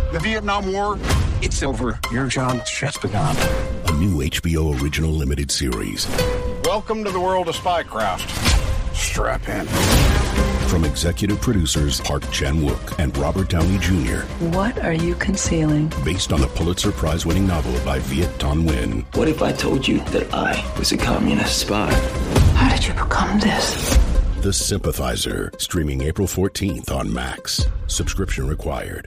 The Vietnam War, it's over. Your job's just begun. A new HBO original limited series. Welcome to the world of spycraft. Strap in. From executive producers Park Chan-wook and Robert Downey Jr. What are you concealing? Based on the Pulitzer Prize-winning novel by Viet Thanh Nguyen. What if I told you that I was a communist spy? How did you become this? The Sympathizer, streaming April 14th on Max. Subscription required.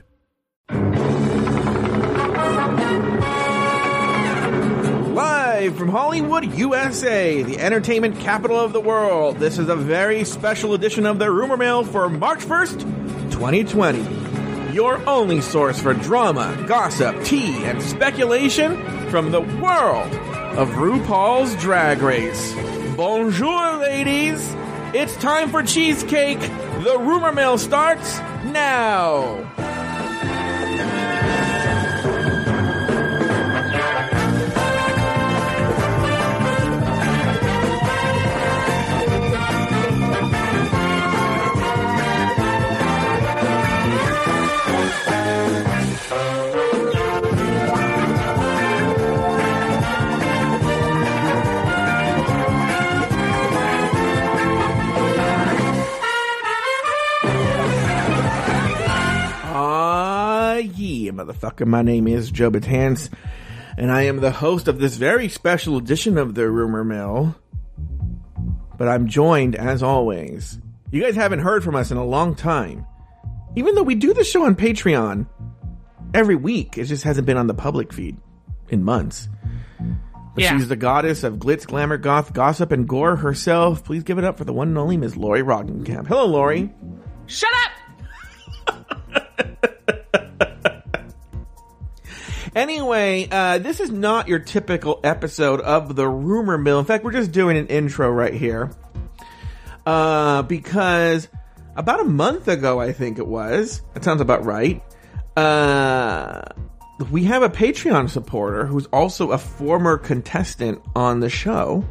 Live from Hollywood, USA, the entertainment capital of the world, this is a very special edition of the Rumor Mill for March 1st, 2020. Your only source for drama, gossip, tea, and speculation from the world of RuPaul's Drag Race. Bonjour, ladies! It's time for cheesecake. The Rumor Mill starts now. Yeah, motherfucker. My name is Joe Betance, and I am the host of this very special edition of the Rumor Mill. But I'm joined, as always. You guys haven't heard from us in a long time. Even though we do the show on Patreon every week, it just hasn't been on the public feed in months. But she's the goddess of glitz, glamour, goth, gossip, and gore herself. Please give it up for the one and only Ms. Lori Roggenkamp. Hello, Lori. Shut up! Anyway, this is not your typical episode of the Rumor Mill. In fact, we're just doing an intro right here. Because about a month ago, I think it was, that sounds about right, we have a Patreon supporter who's also a former contestant on the show.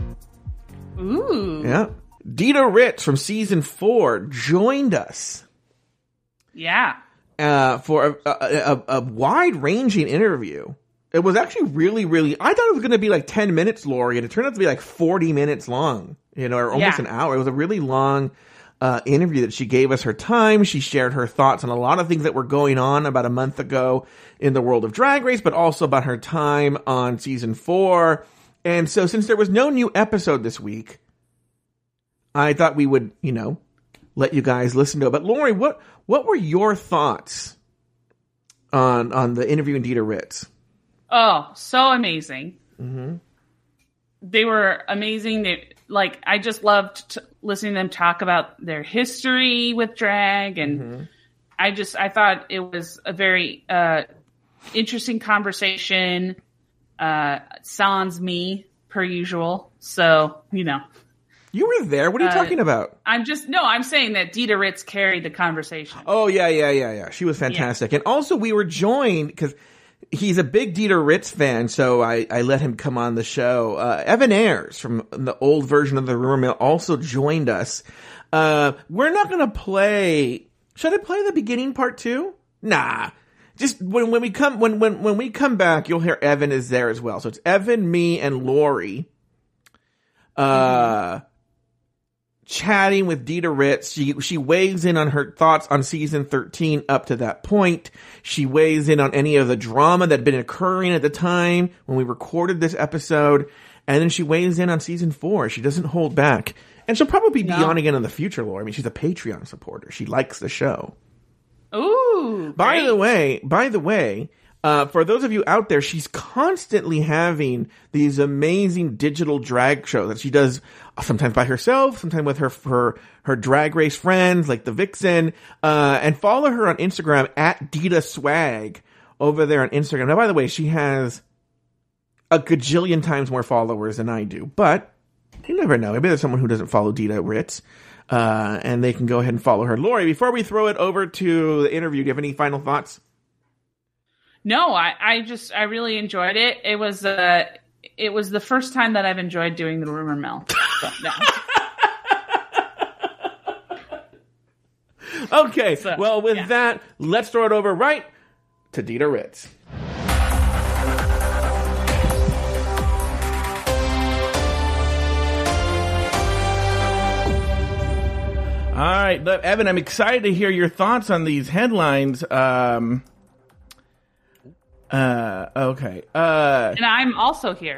Ooh. Yeah. Dita Ritz from season 4 joined us. Yeah. For a wide-ranging interview. It was actually really, really... I thought it was going to be like 10 minutes, Lori, and it turned out to be like 40 minutes long. You know, or almost an hour. It was a really long interview that she gave us her time. She shared her thoughts on a lot of things that were going on about a month ago in the world of Drag Race, but also about her time on season 4. And so since there was no new episode this week, I thought we would, you know, let you guys listen to it. But Lori, what were your thoughts on the interview with Dita Ritz? Oh, so amazing. Mm-hmm. They were amazing. I just loved listening to them talk about their history with drag. And I thought it was a very interesting conversation. Sans me, per usual. So, you know. You were there. What are you talking about? I'm saying that Dita Ritz carried the conversation. Oh, yeah. She was fantastic. Yeah. And also we were joined, because he's a big Dita Ritz fan, so I let him come on the show. Evan Ayers from the old version of the Rumor Mill also joined us. We're not going to play... Should I play the beginning part too? Nah. Just when we come back, you'll hear Evan is there as well. So it's Evan, me, and Lori. Chatting with Dita Ritz. She weighs in on her thoughts on season 13 up to that point. She weighs in on any of the drama that had been occurring at the time when we recorded this episode. And then she weighs in on season 4. She doesn't hold back. And she'll probably be on again in the future, Laura. I mean, she's a Patreon supporter. She likes the show. Ooh. By the way, for those of you out there, she's constantly having these amazing digital drag shows that she does sometimes by herself, sometimes with her drag race friends like the Vixen, and follow her on Instagram at Dita Swag over there on Instagram. Now, by the way, she has a gajillion times more followers than I do, but you never know. Maybe there's someone who doesn't follow Dita Ritz, and they can go ahead and follow her. Lori, before we throw it over to the interview, do you have any final thoughts? No, I really enjoyed it. It was the first time that I've enjoyed doing the Rumor Mill. So, no. Okay, well, with that, let's throw it over right to Dita Ritz. All right, Evan, I'm excited to hear your thoughts on these headlines. Okay. And I'm also here.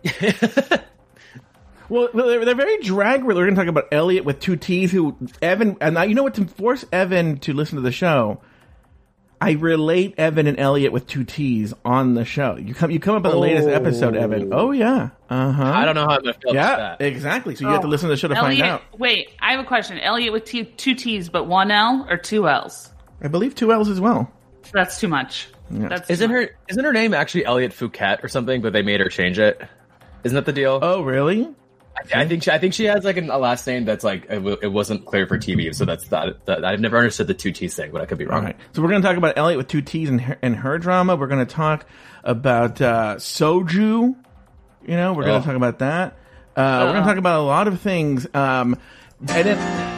Well, they're very drag related. We're going to talk about Elliot with 2 T's, who Evan, and you know what, to force Evan to listen to the show, I relate Evan and Elliot with 2 T's on the show. You come up in the latest episode, Evan. Oh yeah, I don't know how I'm gonna feel about that. Exactly. So you have to listen to the show to find out. Wait, I have a question. Elliot with 2 T's, but 1 L or 2 L's? I believe 2 L's as well. That's too much. Yeah. Isn't her name actually Elliot Fouquet or something? But they made her change it. Isn't that the deal? Oh really? I think she has like a last name that's like it wasn't clear for TV, so that's that. I've never understood the 2 T's thing, but I could be wrong. All right. So we're going to talk about Elliot with 2 T's and her drama. We're going to talk about Soju. You know, we're going to talk about that. We're going to talk about a lot of things. And then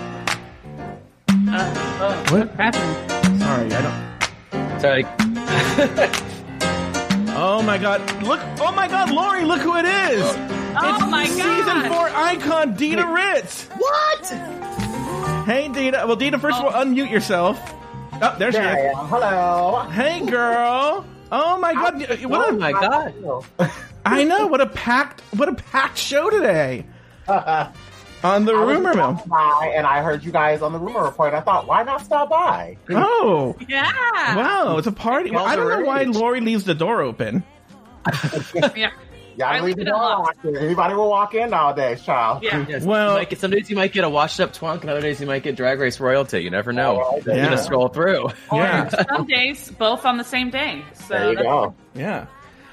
what happened? Sorry, I don't. Sorry. Oh my God! Look! Oh my God, Lori! Look who it is! Oh my God! Season 4 icon Dita Ritz. What? Hey, Dita. Well, Dita, first of all, unmute yourself. Oh, there she is. Hello. Hey, girl. Oh my God! Oh my God! I know. What a packed show today. On the rumor mill. And I heard you guys on the rumor report. I thought, why not stop by? Oh. Yeah. Wow, it's a party. Well, I don't know why Lori leaves the door open. Yeah. Yeah, leave the door locked. Anybody will walk in nowadays, child. Yeah. Yes, Well, some days you might get a washed up twunk, and other days you might get Drag Race royalty. You never know. You're gonna scroll through. Yeah. Some days, both on the same day. So There you go. Yeah.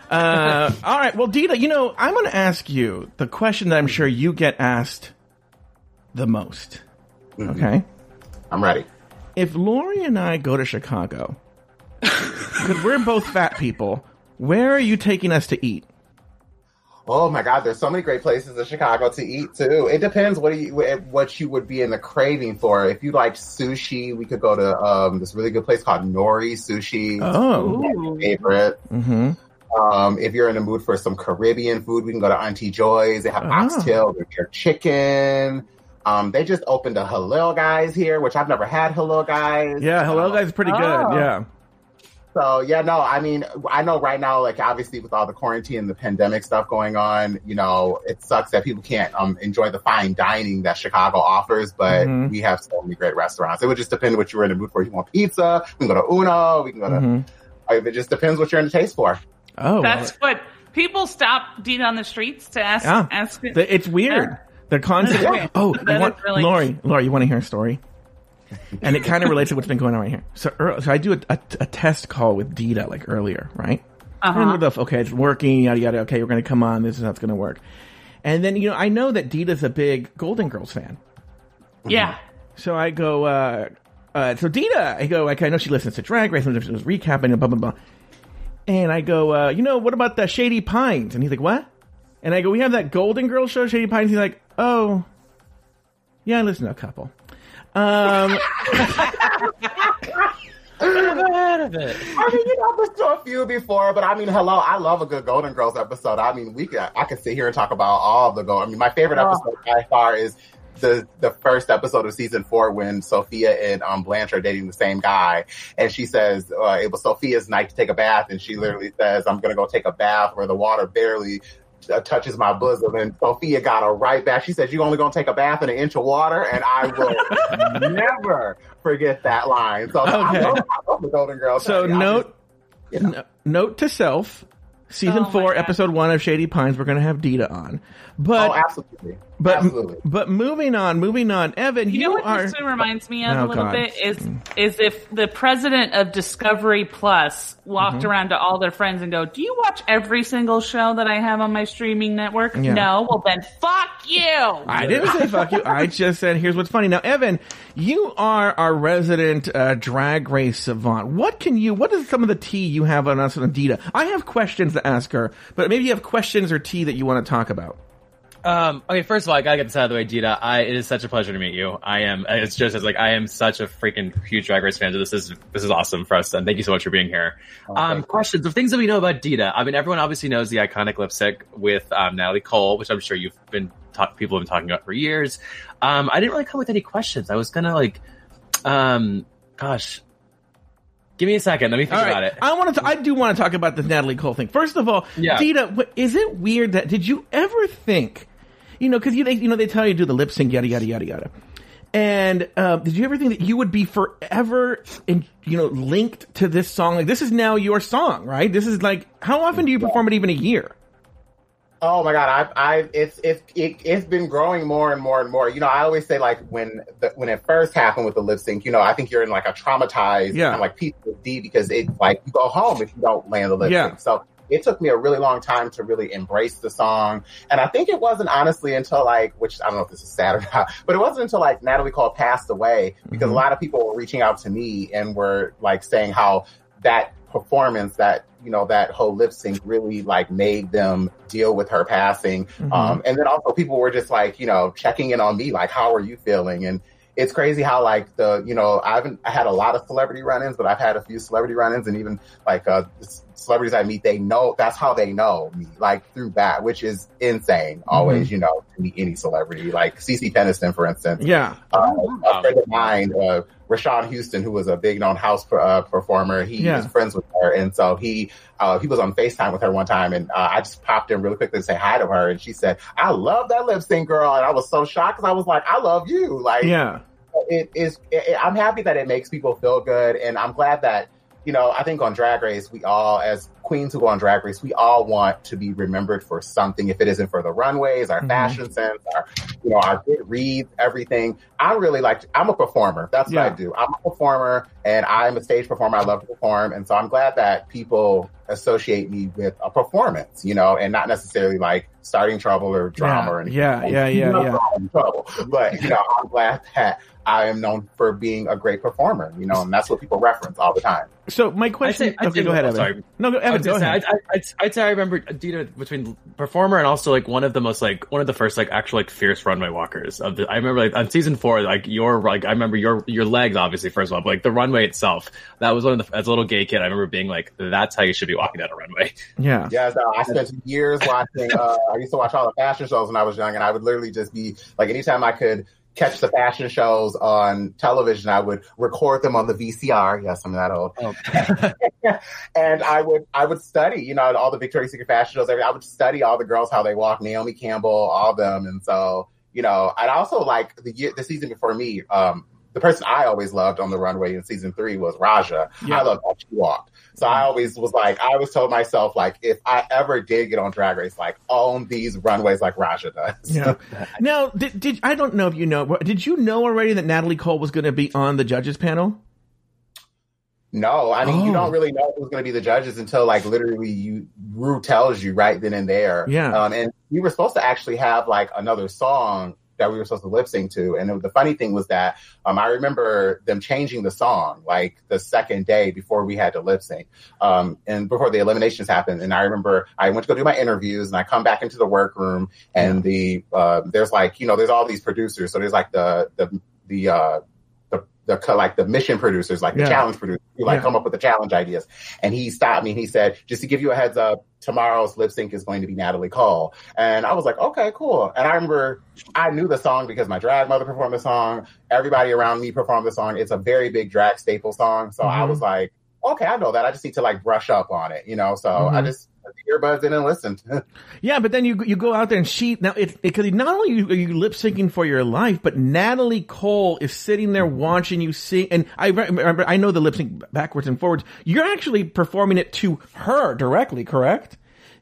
All right. Well, Dita, you know, I'm going to ask you the question that I'm sure you get asked the most. Okay? I'm ready. If Lori and I go to Chicago, because we're both fat people, where are you taking us to eat? Oh my God, there's so many great places in Chicago to eat too. It depends what you would be in the craving for. If you like sushi, we could go to this really good place called Nori Sushi. Oh, that's my favorite. Mm-hmm. If you're in the mood for some Caribbean food, we can go to Auntie Joy's. They have oxtail, their chicken. They just opened a Halal Guys here, which I've never had Halal Guys. Yeah, Halal Guys is pretty good. Yeah. So, yeah, no, I mean, I know right now, like, obviously with all the quarantine and the pandemic stuff going on, you know, it sucks that people can't enjoy the fine dining that Chicago offers, but we have so many great restaurants. It would just depend what you were in the mood for. If you want pizza, we can go to Uno, we can go to, it just depends what you're in the taste for. Oh, that's what people stop Dita on the streets to ask. It's weird. The concept. Yeah. Oh, really... Lori, you want to hear a story? And it kind of relates to what's been going on right here. So I do a test call with Dita like earlier, right? And okay, it's working, yada yada. Okay, we're going to come on. This is how it's going to work. And then I know that Dita's a big Golden Girls fan. Yeah. So I go, so Dita, I go, like, I know she listens to Drag Race and she was recapping and blah blah blah. And I go, what about the Shady Pines? And he's like, what? And I go, we have that Golden Girls show, Shady Pines. He's like, oh, yeah, I listen to a couple. I mean, I've listened to a few before, but I mean, hello, I love a good Golden Girls episode. I mean, I could sit here and talk about all of the I mean, my favorite episode by far is the first episode of season 4 when Sophia and Blanche are dating the same guy, and she says it was Sophia's night to take a bath, and she literally says, "I'm gonna go take a bath where the water barely touches my bosom," and Sophia got her right back. She said, "You only gonna take a bath in an inch of water," and I will never forget that line. So I love the Golden Girls. So note to self: season 4, episode 1 of Shady Pines, we're gonna have Dita on. But absolutely. But moving on, Evan, you know what this reminds me of a little bit is if the president of Discovery Plus walked around to all their friends and go, "Do you watch every single show that I have on my streaming network?" Yeah. No, well then fuck you. I didn't say fuck you. I just said here's what's funny. Now, Evan, you are our resident Drag Race savant. What is some of the tea you have on us on Dita? I have questions to ask her, but maybe you have questions or tea that you want to talk about. Okay, first of all, I gotta get this out of the way, Dita. It is such a pleasure to meet you. I am such a freaking huge Drag Race fan. So this is awesome for us, and thank you so much for being here. Questions of things that we know about Dita. I mean, everyone obviously knows the iconic lip sync with Natalie Cole, which I'm sure people have been talking about for years. I didn't really come with any questions. I was gonna gosh. Give me a second. Let me think about it. I do want to talk about this Natalie Cole thing. First of all, Dita, is it weird did you ever think, because they tell you to do the lip sync, yada yada yada yada, and did you ever think that you would be forever, linked to this song? Like, this is now your song, right? This is like, how often do you perform it? Even a year? Oh my God, it's been growing more and more and more. I always say, like, when it first happened with the lip sync, I think you're in like a traumatized kind of like PTSD, because it's like you go home if you don't land the lip sync. So it took me a really long time to really embrace the song. And I think it wasn't honestly until which I don't know if this is sad or not, but it wasn't until like Natalie Cole passed away, because a lot of people were reaching out to me and were like saying how that performance, that that whole lip sync really like made them deal with her passing. And then also people were just like, checking in on me, like, how are you feeling? And it's crazy how like I had a lot of celebrity run-ins, but I've had a few celebrity run-ins, and even like celebrities I meet, they know, that's how they know me, like through that, which is insane. Always, to meet any celebrity, like CeCe Peniston, for instance. Yeah. A friend of mine, Rashawn Houston, who was a big known house performer, he was friends with her. And so he was on FaceTime with her one time, and I just popped in really quickly to say hi to her. And she said, "I love that lip sync, girl." And I was so shocked, because I was like, "I love you." Like, I'm happy that it makes people feel good. And I'm glad that, I think on Drag Race, we all, as queens who go on Drag Race, we all want to be remembered for something. If it isn't for the runways, our fashion sense, our good reads, everything. I'm a performer. That's what I do. I'm a performer, and I'm a stage performer. I love to perform. And so I'm glad that people associate me with a performance, and not necessarily like starting trouble or drama or anything. Trouble. But, I'm glad that I am known for being a great performer, and that's what people reference all the time. So my question... Okay, go ahead, Evan. Sorry. No, Evan, go ahead. I'd say I remember Dita between performer and also like one of the first like actual like fierce runway walkers of the. I remember like on season 4, like I remember your legs, obviously, first of all, but like the runway itself. That was one of the, as a little gay kid, I remember being like, that's how you should be walking down a runway. Yeah. Yeah. So I spent years watching. I used to watch all the fashion shows when I was young, and I would literally just be like, anytime I could catch the fashion shows on television, I would record them on the VCR. Yes, I'm that old. Oh. And I would study, all the Victoria's Secret fashion shows. I would study all the girls, how they walk, Naomi Campbell, all of them. And so, I'd also like the season before me, the person I always loved on the runway in season 3 was Raja. Yeah. I loved how she walked. So I always was like, I always told myself, like, if I ever did get on Drag Race, like, own these runways like Raja does. Yeah. Now, did I don't know if you know, did you know already that Natalie Cole was going to be on the judges panel? No, I mean, you don't really know who's going to be the judges until, like, literally Rue tells you right then and there. Yeah. And we were supposed to actually have, like, another song that we were supposed to lip sync to. And the funny thing was that I remember them changing the song like the second day before we had to lip sync, and before the eliminations happened. And I remember I went to go do my interviews, and I come back into the workroom, and there's like, there's all these producers. So there's like the mission producers, like the challenge producers, who come up with the challenge ideas. And he stopped me and he said, just to give you a heads up, tomorrow's lip sync is going to be Natalie Cole. And I was like, okay, cool. And I remember I knew the song because my drag mother performed the song. Everybody around me performed the song. It's a very big drag staple song. So I was like, okay, I know that. I just need to like brush up on it, So I just put the earbuds in and listened. Yeah, but then you go out there and now because not only are you lip syncing for your life, but Natalie Cole is sitting there watching you sing. And I remember, I know the lip sync backwards and forwards. You're actually performing it to her directly, correct?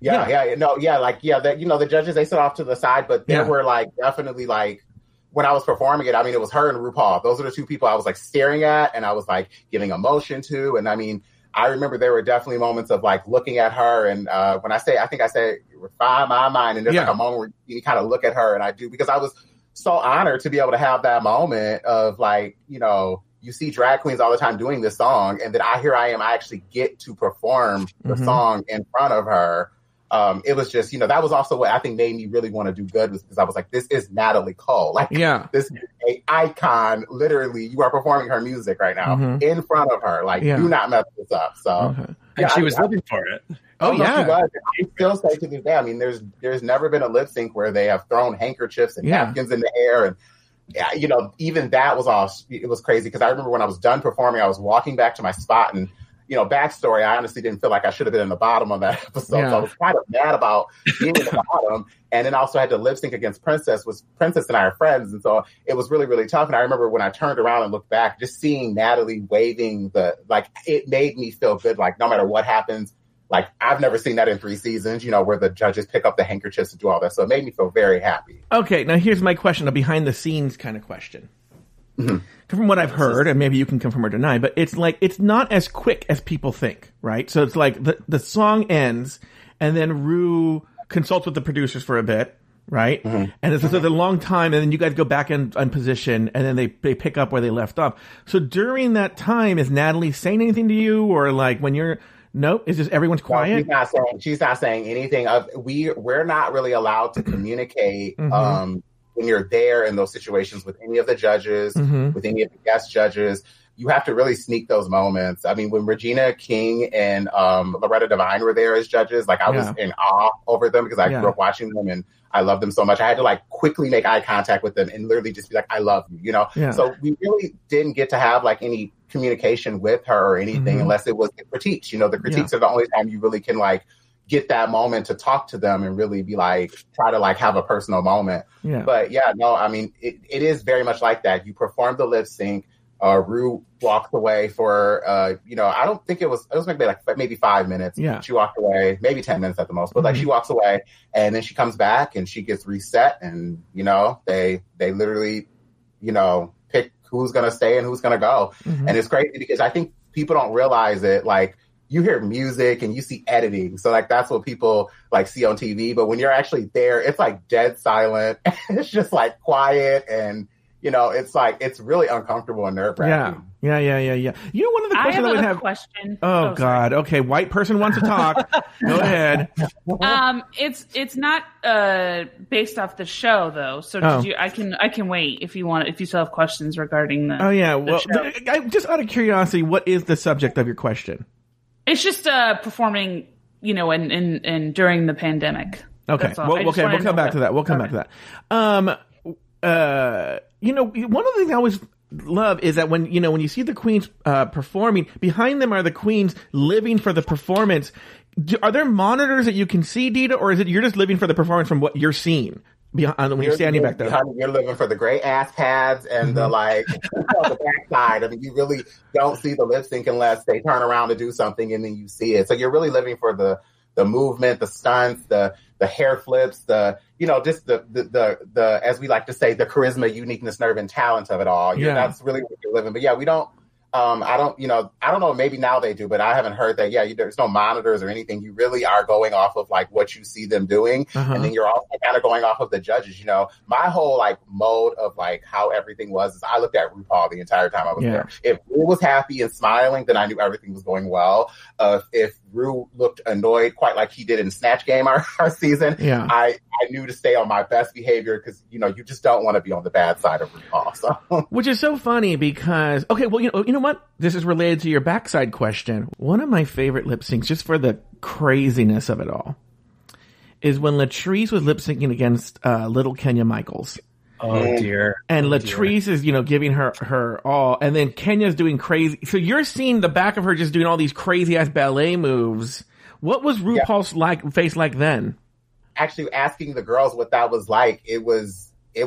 The judges, they sit off to the side, but there were like definitely like, when I was performing it, I mean, it was her and RuPaul. Those are the two people I was like staring at, and I was like giving emotion to. And I mean, I remember there were definitely moments of like looking at her. And when I think I say refine my mind, and there's like a moment where you kind of look at her, and I do, because I was so honored to be able to have that moment of like, you see drag queens all the time doing this song, and then I actually get to perform the song in front of her. it was just, that was also what I think made me really want to do good, was because I was like, this is Natalie Cole. Like, this is an icon. Literally, you are performing her music right now in front of her. Like, do not mess this up. So, and she was living for it. Oh, yeah. She was. I still say to this day, I mean, there's never been a lip sync where they have thrown handkerchiefs and napkins in the air. And, even that was it was crazy, because I remember when I was done performing, I was walking back to my spot, and backstory, I honestly didn't feel like I should have been in the bottom of that episode. So I was kind of mad about being in the bottom. And then also had to lip sync against Princess, Princess and I are friends. And so it was really, really tough. And I remember when I turned around and looked back, just seeing Natalie waving it made me feel good. Like, no matter what happens, like, I've never seen that in 3 seasons, where the judges pick up the handkerchiefs and do all that. So it made me feel very happy. Okay, now here's my question, a behind the scenes kind of question. From what I've heard, and maybe you can confirm or deny, but it's like, it's not as quick as people think, right? So it's like the song ends, and then Rue consults with the producers for a bit, right? And it's a long time, and then you guys go back in position, and then they pick up where they left off. So during that time, is Natalie saying anything to you, or like when you're... Nope. It's just everyone's quiet. No, she's not saying anything. We're not really allowed to communicate when you're there in those situations with any of the judges, with any of the guest judges. You have to really sneak those moments. I mean, when Regina King and Loretta Devine were there as judges, like, I was in awe over them, because I grew up watching them and I love them so much. I had to like quickly make eye contact with them and literally just be like, I love you, So we really didn't get to have like any communication with her or anything unless it was the critiques. The critiques are the only time you really can like get that moment to talk to them and really be like, try to like have a personal moment. But I mean, it is very much like that. You perform the lip sync. Rue walked away for, I don't think it was maybe 5 minutes. She walked away, maybe 10 minutes at the most, but like she walks away and then she comes back and she gets reset, and, they literally, pick who's going to stay and who's going to go. And it's crazy because I think people don't realize it. Like, you hear music and you see editing. So like, that's what people like see on TV. But when you're actually there, it's like dead silent. It's just like quiet, and it's like, it's really uncomfortable and nerve-wracking. Yeah. One of the questions I would have. Question. Oh God. Okay. White person wants to talk. Go ahead. It's not based off the show though. So I can wait if you want, if you still have questions regarding the. Oh yeah. Well, just out of curiosity, what is the subject of your question? It's just performing, and during the pandemic. Okay. We'll come back to that. We'll come back to that. One of the things I always love is that when you see the queens performing, behind them are the queens living for the performance. Are there monitors that you can see, Dita, or is it you're just living for the performance from what you're seeing when you're standing back there? You're living for the great ass pads and the the backside. I mean, you really don't see the lip sync unless they turn around to do something and then you see it. So you're really living for the movement, the stunts, the hair flips, just the as we like to say, the charisma, uniqueness, nerve, and talent of it all. That's really what you're living. But we don't. I don't know. Maybe now they do, but I haven't heard that. There's no monitors or anything. You really are going off of like what you see them doing, and then you're also kind of going off of the judges. My whole like mode of like how everything was is I looked at RuPaul the entire time I was there. If Ru was happy and smiling, then I knew everything was going well. If Ru looked annoyed, quite like he did in Snatch Game our season, I knew to stay on my best behavior because you just don't want to be on the bad side of RuPaul. So. Which is so funny because you know what? This is related to your backside question. One of my favorite lip syncs, just for the craziness of it all, is when Latrice was lip syncing against Little Kenya Michaels. Oh dear. And Latrice is, giving her all, and then Kenya's doing crazy. So you're seeing the back of her just doing all these crazy ass ballet moves. What was RuPaul's face like then? Actually, asking the girls what that was like, it was,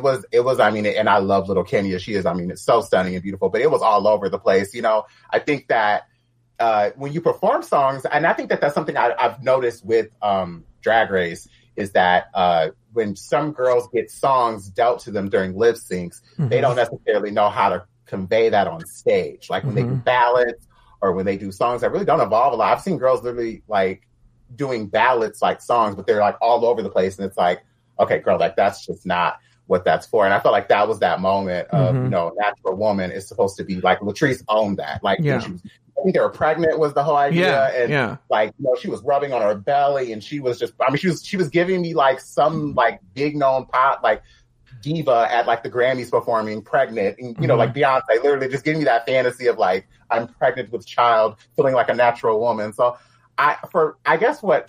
I mean, and I love Little Kenya. She is, I mean, it's so stunning and beautiful, but it was all over the place. I think that when you perform songs, and I think that that's something I've noticed with Drag Race, is that when some girls get songs dealt to them during lip syncs, they don't necessarily know how to convey that on stage. Like when they do ballads or when they do songs that really don't evolve a lot. I've seen girls literally like doing ballads like songs, but they're like all over the place. And it's like, okay, girl, like that's just not what that's for. And I felt like that was that moment of, Natural Woman is supposed to be like Latrice owned that. Like she was I think they were pregnant was the whole idea. And like, you know, she was rubbing on her belly and she was just, I mean, she was giving me like some like big known pop, like diva at like the Grammys performing pregnant, and, you know, like Beyonce, literally just giving me that fantasy of like, I'm pregnant with child, feeling like a natural woman. So I guess when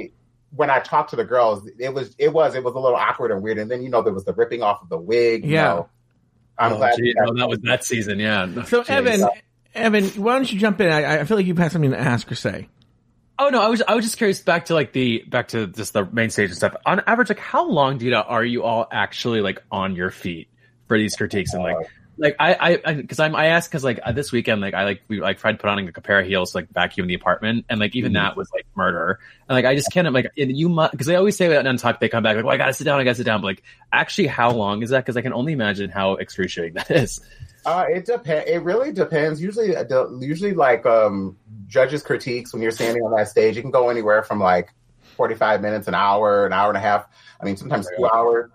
I talked to the girls, it was a little awkward and weird. And then, you know, there was the ripping off of the wig. You know. I'm glad. That was that season. Yeah. So Evan, why don't you jump in? I feel like you had something to ask or say. Oh no, I was just curious back to just the main stage and stuff. On average, like how long, Dita, are you all actually like on your feet for these critiques? And like I asked because like this weekend, like we tried to put on like a pair of heels to like vacuum the apartment, and like even that was like murder. And like I just can't like you must, because they always say that on Talk, they come back like, well, I gotta sit down. But like actually, how long is that? Because I can only imagine how excruciating that is. It depends. It really depends. Usually like judges' critiques when you're standing on that stage, it can go anywhere from like 45 minutes, an hour and a half. I mean, sometimes 2 hours.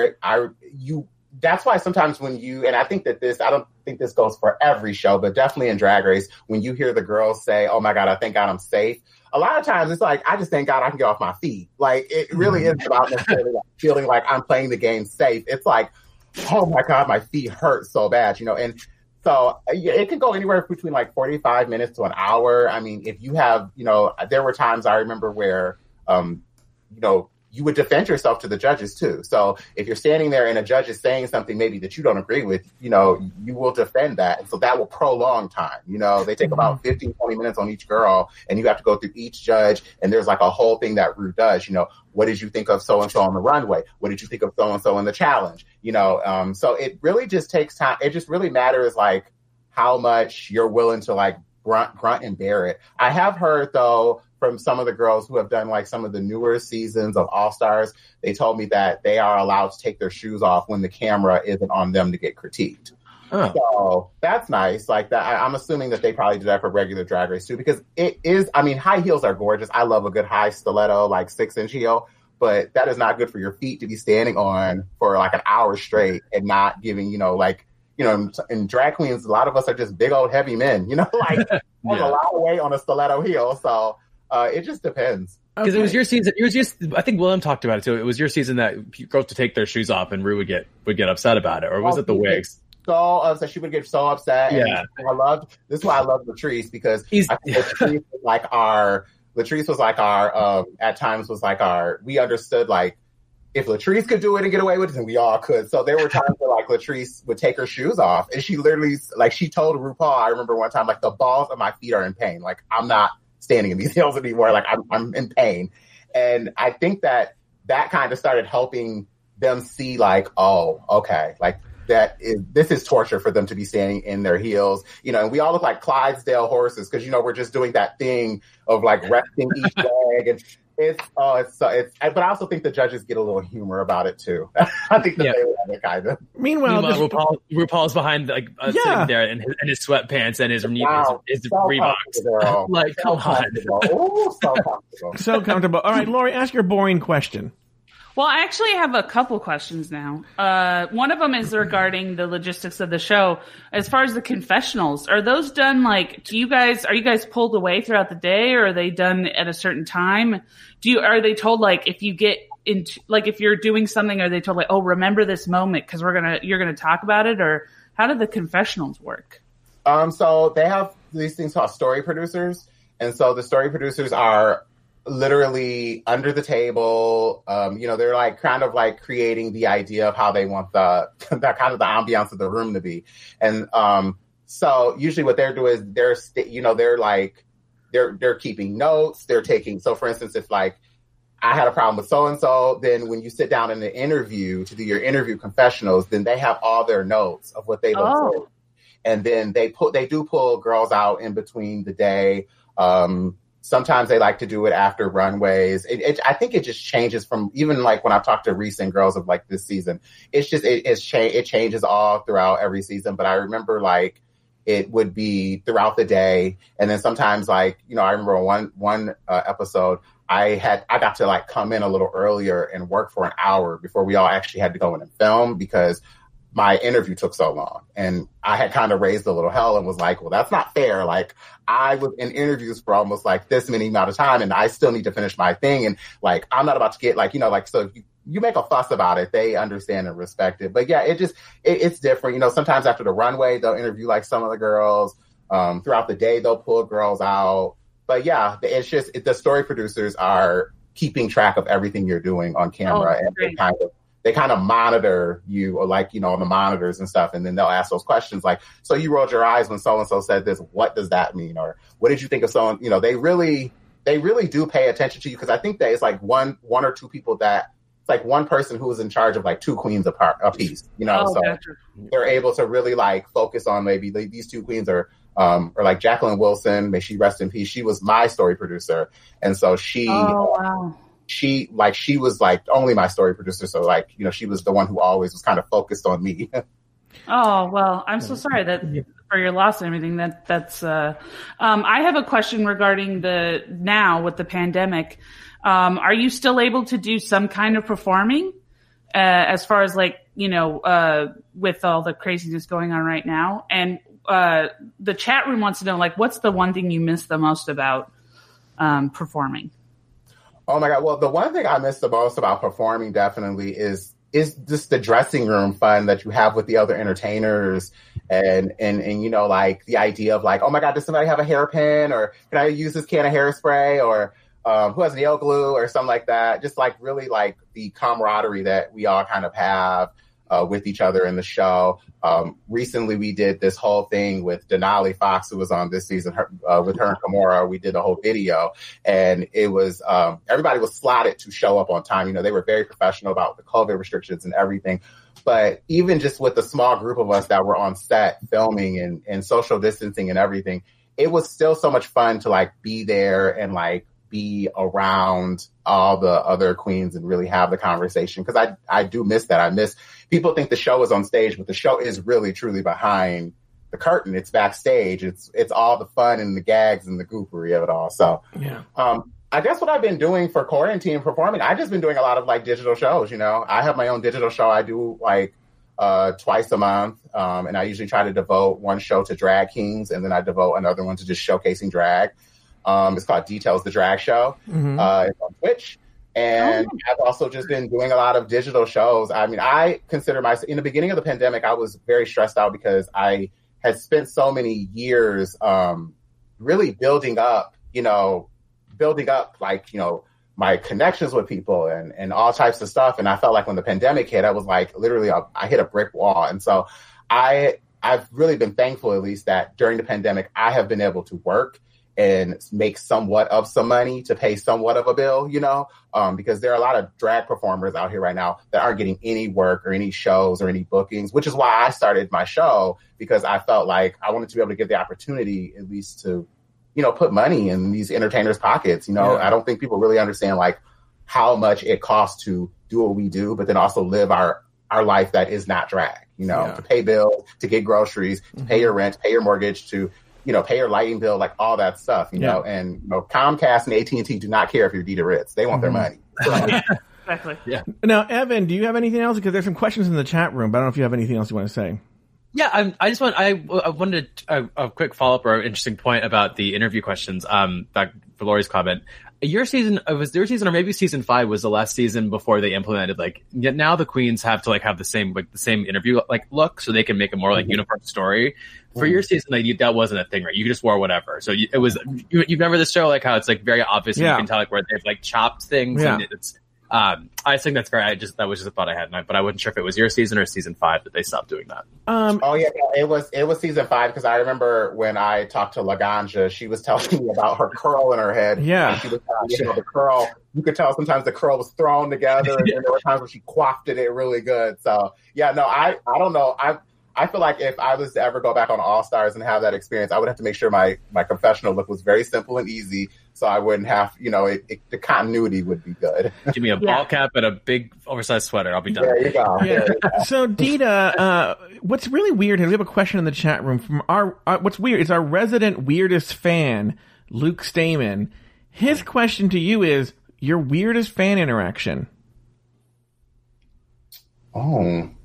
That's why sometimes when and I think that I don't think this goes for every show, but definitely in Drag Race, when you hear the girls say, "Oh my God, I thank God I'm safe." A lot of times it's like, I just thank God I can get off my feet. Like it really is about necessarily like feeling like I'm playing the game safe. It's like, oh my God, my feet hurt so bad, you know? And so it can go anywhere between like 45 minutes to an hour. I mean, if you have, you know, there were times I remember where, you know, you would defend yourself to the judges too. So if you're standing there and a judge is saying something maybe that you don't agree with, you know, you will defend that. And so that will prolong time. You know, they take about 15, 20 minutes on each girl, and you have to go through each judge. And there's like a whole thing that Rue does, you know, what did you think of so-and-so on the runway? What did you think of so-and-so in the challenge? You know, so it really just takes time. It just really matters like how much you're willing to like grunt and bear it. I have heard though, from some of the girls who have done like some of the newer seasons of All Stars, they told me that they are allowed to take their shoes off when the camera isn't on them to get critiqued. So that's nice. Like that, I'm assuming that they probably do that for regular Drag Race too, because it is, I mean, high heels are gorgeous. I love a good high stiletto, like 6-inch heel, but that is not good for your feet to be standing on for like an hour straight and not giving, you know, like, you know, in drag queens, a lot of us are just big old heavy men, you know, like there's a lot of weight on a stiletto heel. So it just depends. Because it was your season. It was just, I think William talked about it too. It was your season that girls to take their shoes off and Rue would get upset about it, or was it the wigs? So upset, she would get so upset. Yeah, and this is why I love Latrice, because I think Latrice was like our at times was like our, we understood like if Latrice could do it and get away with it, then we all could. So there were times where like Latrice would take her shoes off, and she literally like she told RuPaul, I remember one time, like the balls of my feet are in pain. Like I'm not standing in these heels anymore. Like I'm in pain. And I think that kind of started helping them see like, oh, okay, like this is torture for them to be standing in their heels, you know, and we all look like Clydesdale horses because, you know, we're just doing that thing of like resting each leg, and but I also think the judges get a little humor about it too. I think that they love it kind of. Meanwhile RuPaul's behind like sitting there in his sweatpants and his Reeboks. Like, come on. Ooh, so comfortable. So comfortable. All right, Lori, ask your boring question. Well, I actually have a couple questions now. One of them is regarding the logistics of the show. As far as the confessionals, are those done like, are you guys pulled away throughout the day, or are they done at a certain time? Are they told like if you get into, like if you're doing something, are they told like, oh, remember this moment because you're gonna talk about it, or how do the confessionals work? So they have these things called story producers, and so the story producers are literally under the table. You know, they're like kind of like creating the idea of how they want the kind of the ambiance of the room to be. And so usually what they're doing is they're keeping notes. They're taking, so for instance, if like I had a problem with so-and-so, then when you sit down in the interview to do your interview confessionals, then they have all their notes of what they've observed. And then they do pull girls out in between the day. Sometimes they like to do it after runways. I think it just changes from, even like when I've talked to recent girls of like this season, it's just, it changes all throughout every season. But I remember like it would be throughout the day. And then sometimes like, you know, I remember one episode, I got to like come in a little earlier and work for an hour before we all actually had to go in and film, because my interview took so long. And I had kind of raised a little hell and was like, well, that's not fair. Like, I was in interviews for almost like this many amount of time, and I still need to finish my thing. And like, I'm not about to get like, so if you make a fuss about it, they understand and respect it. But yeah, it's different. Sometimes after the runway, they'll interview like some of the girls. Throughout the day, they'll pull girls out. But yeah, it's just, the story producers are keeping track of everything you're doing on camera. And they kind of monitor you, or like, on the monitors and stuff. And then they'll ask those questions like, so you rolled your eyes when so-and-so said this, what does that mean? Or what did you think of someone? They really do pay attention to you. Cause I think that it's like one or two people that, it's like one person who is in charge of like two queens a piece, so gotcha. They're able to really like focus on maybe these two queens or like Jacqueline Wilson, may she rest in peace. She was my story producer. And so she was like only my story producer. So like, she was the one who always was kind of focused on me. Oh, well, I'm so sorry for your loss and everything. That's I have a question regarding now with the pandemic. Are you still able to do some kind of performing, as far as like, with all the craziness going on right now? And, the chat room wants to know, like, what's the one thing you miss the most about, performing? Oh my God. Well, the one thing I miss the most about performing definitely is just the dressing room fun that you have with the other entertainers and like the idea of like, oh my God, does somebody have a hairpin, or can I use this can of hairspray, or who has nail glue or something like that? Just like really like the camaraderie that we all kind of have with each other in the show. Recently we did this whole thing with Denali Fox, who was on this season, with her and Kimora. We did a whole video, and it was, everybody was slotted to show up on time. They were very professional about the COVID restrictions and everything. But even just with the small group of us that were on set filming and social distancing and everything, it was still so much fun to like be there and like be around all the other queens and really have the conversation. Cause I do miss that. People think the show is on stage, but the show is really truly behind the curtain. It's backstage. It's all the fun and the gags and the goofery of it all. So, yeah. I guess what I've been doing for quarantine performing, I've just been doing a lot of like digital shows. I have my own digital show. I do like, twice a month. And I usually try to devote one show to drag kings, and then I devote another one to just showcasing drag. It's called Details the Drag Show. Mm-hmm. It's on Twitch. And I've also just been doing a lot of digital shows. I mean, I consider myself, in the beginning of the pandemic, I was very stressed out because I had spent so many years really building up like, my connections with people and all types of stuff. And I felt like when the pandemic hit, I was like, literally, I hit a brick wall. And so I've really been thankful, at least, that during the pandemic, I have been able to work and make somewhat of some money to pay somewhat of a bill, because there are a lot of drag performers out here right now that aren't getting any work or any shows or any bookings, which is why I started my show, because I felt like I wanted to be able to give the opportunity at least to, put money in these entertainers' pockets. Yeah. I don't think people really understand like how much it costs to do what we do, but then also live our life that is not drag, to pay bills, to get groceries, to pay your rent, pay your mortgage, to pay your lighting bill, like all that stuff, know, and Comcast and AT&T do not care if you're Dita Ritz. They want their money. Exactly. Yeah. Now, Evan, do you have anything else? Because there's some questions in the chat room, but I don't know if you have anything else you want to say. Yeah, I wanted a quick follow-up or interesting point about the interview questions, back for Lori's comment. Your season, or maybe season 5 was the last season before they implemented, like, now the queens have to like have the same interview like look, so they can make a more like uniform story. For your season, like, that wasn't a thing, right? You just wore whatever. So you remember this show, like how it's like very obvious, and you can tell like where they've like chopped things. Yeah. And it's, I think that's very, that was just a thought I had, but I wasn't sure if it was your season or season 5 that they stopped doing that. Oh yeah, it was season 5, because I remember when I talked to Laganja, she was telling me about her curl in her head. Yeah. And she was telling me, the curl, you could tell sometimes the curl was thrown together, and then there were times where she coiffed it really good. So yeah, no, I don't know. I feel like if I was to ever go back on All Stars and have that experience, I would have to make sure my confessional look was very simple and easy, so I wouldn't have, the continuity would be good. Give me a ball cap and a big oversized sweater. I'll be done. There you go. Yeah. So Dita, what's really weird, and we have a question in the chat room from what's weird is our resident weirdest fan, Luke Stamen. His question to you is your weirdest fan interaction. Oh.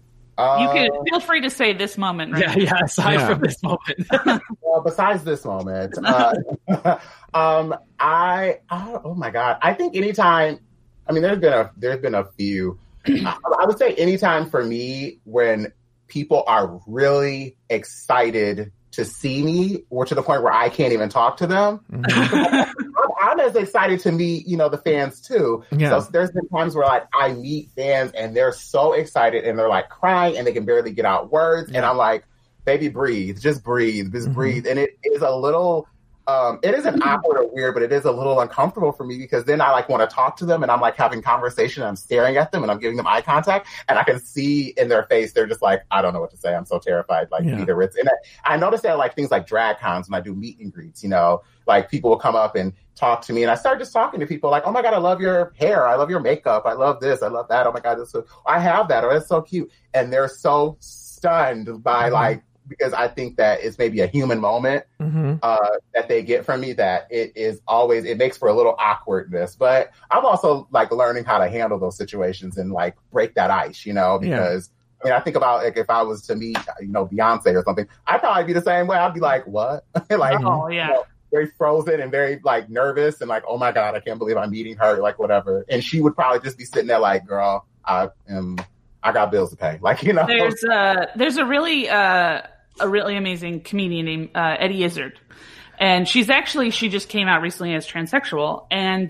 You can feel free to say this moment, right? Yeah. Aside from this moment. Well, besides this moment, oh my God, I think anytime. I mean, there's been a few. I would say anytime for me when people are really excited to see me, or to the point where I can't even talk to them. I'm as excited to meet, the fans too. Yeah. So there's been times where like I meet fans and they're so excited and they're like crying and they can barely get out words. Yeah. And I'm like, baby, breathe, just breathe. And it is a little, it isn't awkward or weird, but it is a little uncomfortable for me because then I like want to talk to them and I'm like having conversation and I'm staring at them and I'm giving them eye contact and I can see in their face, they're just like, I don't know what to say. I'm so terrified. Like either it's, and I notice that like things like drag cons when I do meet and greets, like people will come up and talk to me and I start just talking to people like, oh my God, I love your hair. I love your makeup. I love this. I love that. Oh my God, I have that. Or that's so cute. And they're so stunned by like, because I think that it's maybe a human moment that they get from me that it makes for a little awkwardness. But I'm also like learning how to handle those situations and like break that ice, because I mean, I think about like if I was to meet, Beyonce or something, I'd probably be the same way. I'd be like, what? Like, very frozen and very like nervous and like, oh my God, I can't believe I'm meeting her, like whatever. And she would probably just be sitting there like, girl, I got bills to pay. Like, There's a really amazing comedian named Eddie Izzard. And she just came out recently as transsexual. And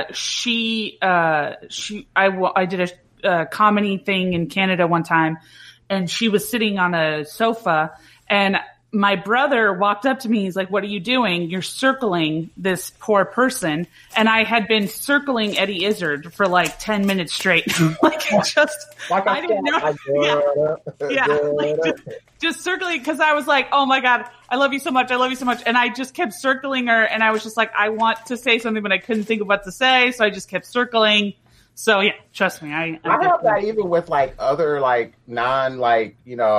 I did a comedy thing in Canada one time, and she was sitting on a sofa, and my brother walked up to me. He's like, what are you doing? You're circling this poor person. And I had been circling Eddie Izzard for like 10 minutes straight. I didn't know. Just circling because I was like, oh my God, I love you so much. I love you so much. And I just kept circling her. And I was just like, I want to say something, but I couldn't think of what to say. So I just kept circling. So yeah, trust me. I have that even with like other like non like,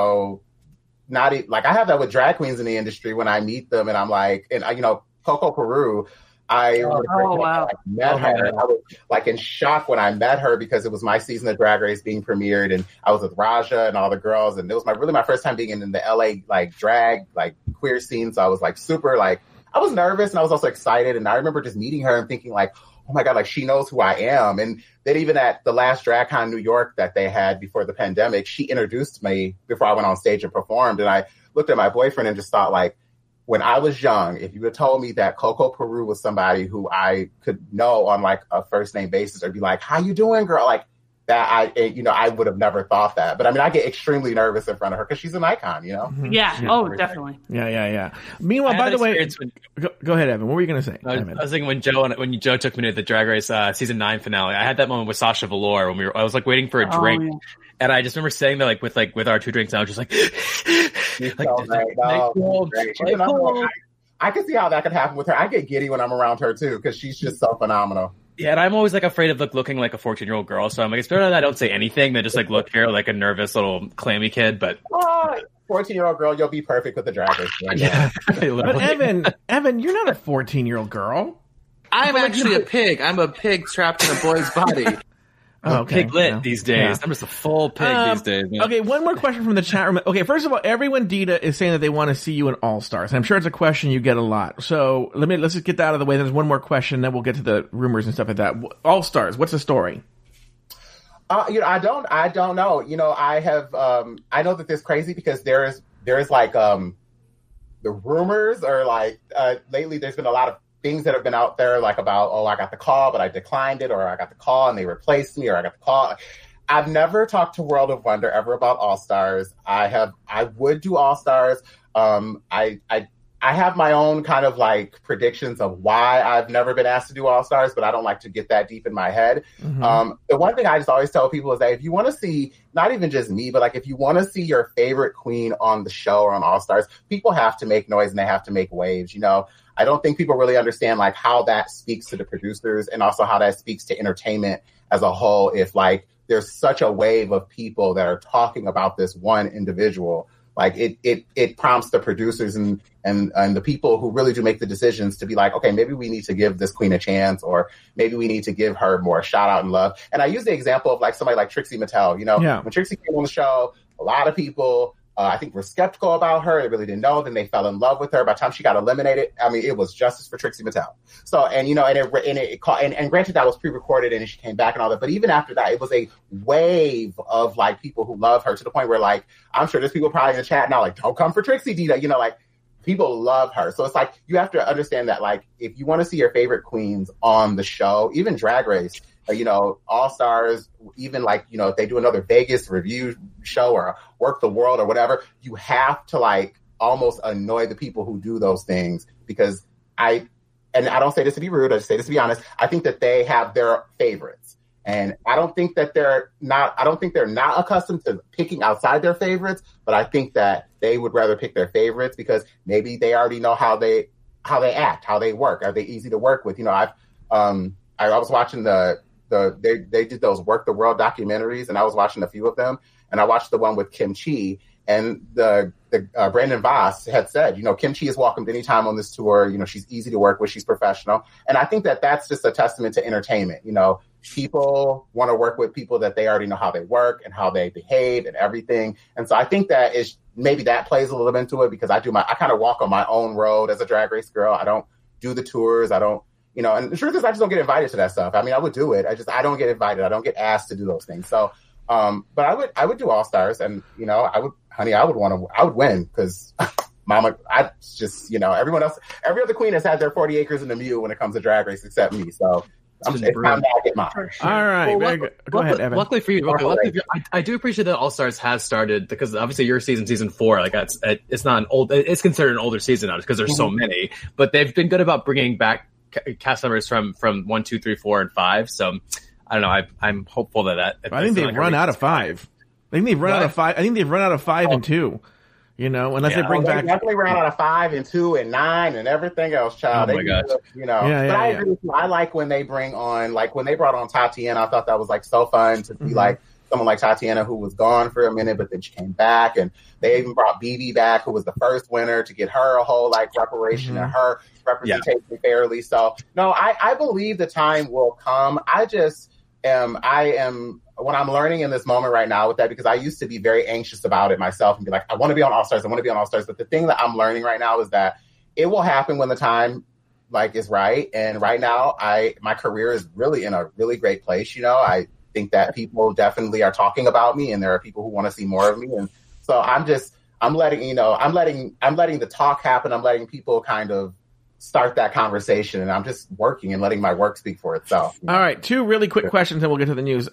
I have that with drag queens in the industry when I meet them and I'm like, and Coco Peru, I met her. I was like in shock when I met her because it was my season of Drag Race being premiered and I was with Raja and all the girls and it was my first time being in the LA like drag like queer scene. So I was like super like I was nervous and I was also excited and I remember just meeting her and thinking like, oh my God, like she knows who I am. And then even at the last DragCon New York that they had before the pandemic, she introduced me before I went on stage and performed. And I looked at my boyfriend and just thought like, when I was young, if you had told me that Coco Peru was somebody who I could know on like a first name basis or be like, how you doing, girl? Like that, I would have never thought that. But I mean, I get extremely nervous in front of her because she's an icon, Yeah. Oh, definitely. Yeah. Meanwhile, by the way, go ahead, Evan. What were you going to say? I was thinking when Joe took me to the Drag Race season 9 finale, I had that moment with Sasha Velour when I was like waiting for a drink. Yeah. And I just remember sitting there like with our 2 drinks and I was just like, I can see how that could happen with her. I get giddy when I'm around her too because she's just so phenomenal. Yeah, and I'm always like afraid of looking like a 14-year-old girl, so I'm like, it's better that I don't say anything than just like look here like a nervous little clammy kid. But 14-year-old girl, you'll be perfect with the Drag Race. Yeah. But Evan, you're not a 14-year-old girl. I'm actually a pig. I'm a pig trapped in a boy's body. Piglet these days. Yeah. I'm just a full pig these days. Man. Okay, one more question from the chat room. Okay, first of all, everyone Dita is saying that they want to see you in All Stars. I'm sure it's a question you get a lot. So let's just get that out of the way. There's one more question, then we'll get to the rumors and stuff like that. All Stars, what's the story? I don't know. I have I know that this is crazy because there is like the rumors or like lately there's been a lot of things that have been out there like about, I got the call, but I declined it, or I got the call and they replaced me, or I got the call. I've never talked to World of Wonder ever about All Stars. I would do All Stars. I have my own kind of like predictions of why I've never been asked to do All Stars, but I don't like to get that deep in my head. Mm-hmm. The one thing I just always tell people is that if you want to see, not even just me, but like if you want to see your favorite queen on the show or on All Stars, people have to make noise and they have to make waves, I don't think people really understand like how that speaks to the producers and also how that speaks to entertainment as a whole. If like there's such a wave of people that are talking about this one individual, like it prompts the producers and the people who really do make the decisions to be like, okay, maybe we need to give this queen a chance, or maybe we need to give her more shout out and love. And I use the example of like somebody like Trixie Mattel, when Trixie came on the show, a lot of people, I think, were skeptical about her. They really didn't know. Then they fell in love with her. By the time she got eliminated, I mean, it was justice for Trixie Mattel. So, and granted, that was pre-recorded and she came back and all that. But even after that, it was a wave of like people who love her to the point where like I'm sure there's people probably in the chat now like, don't come for Trixie, Dita. You know, like people love her. So it's like you have to understand that like if you want to see your favorite queens on the show, even Drag Race. All Stars, even like, if they do another Vegas review show or Work the World or whatever, you have to like almost annoy the people who do those things because I don't say this to be rude, I just say this to be honest, I think that they have their favorites. And I don't think they're not accustomed to picking outside their favorites, but I think that they would rather pick their favorites because maybe they already know how they act, how they work. Are they easy to work with? I was watching they did those Work the World documentaries, and I was watching a few of them, and I watched the one with Kim Chi, and the Brandon Voss had said, Kim Chi is welcomed anytime on this tour. She's easy to work with, she's professional, and I think that that's just a testament to entertainment. People want to work with people that they already know how they work and how they behave and everything, and so I think that maybe that plays a little bit into it because I kind of walk on my own road as a Drag Race girl. I don't do the tours. I don't. And the truth is I just don't get invited to that stuff. I mean, I would do it. I don't get invited. I don't get asked to do those things. So, but I would do All Stars and, I would win because Mama, everyone else, every other queen has had their 40 acres in the mule when it comes to Drag Race except me. So it's time to get mine. All right. Well, go ahead, Evan. Luckily for you, I do appreciate that All Stars has started because obviously your season 4, like it's not it's considered an older season now because there's so many, but they've been good about bringing back cast members from 1, 2, 3, 4, and 5. So I don't know. I'm hopeful that. I think they've run out of 5. I think they've run out of 5. I think they've run out of 5 and 2. Unless they bring back. They definitely ran out of 5 and 2 and 9 and everything else, child. Oh my gosh. But I agree with you. I like when they bring on, like when they brought on Tatiana. I thought that was like so fun to see like someone like Tatiana who was gone for a minute, but then she came back, and they even brought BB back, who was the first winner, to get her a whole like reparation and her representation fairly. So no, I believe the time will come. I am what I'm learning in this moment right now with that, because I used to be very anxious about it myself and be like, I want to be on All Stars. But the thing that I'm learning right now is that it will happen when the time like is right. And right now my career is really in a really great place. I think that people definitely are talking about me, and there are people who want to see more of me. And so I'm letting the talk happen. I'm letting people kind of start that conversation, and I'm just working and letting my work speak for itself. All right, 2 really quick questions, and we'll get to the news.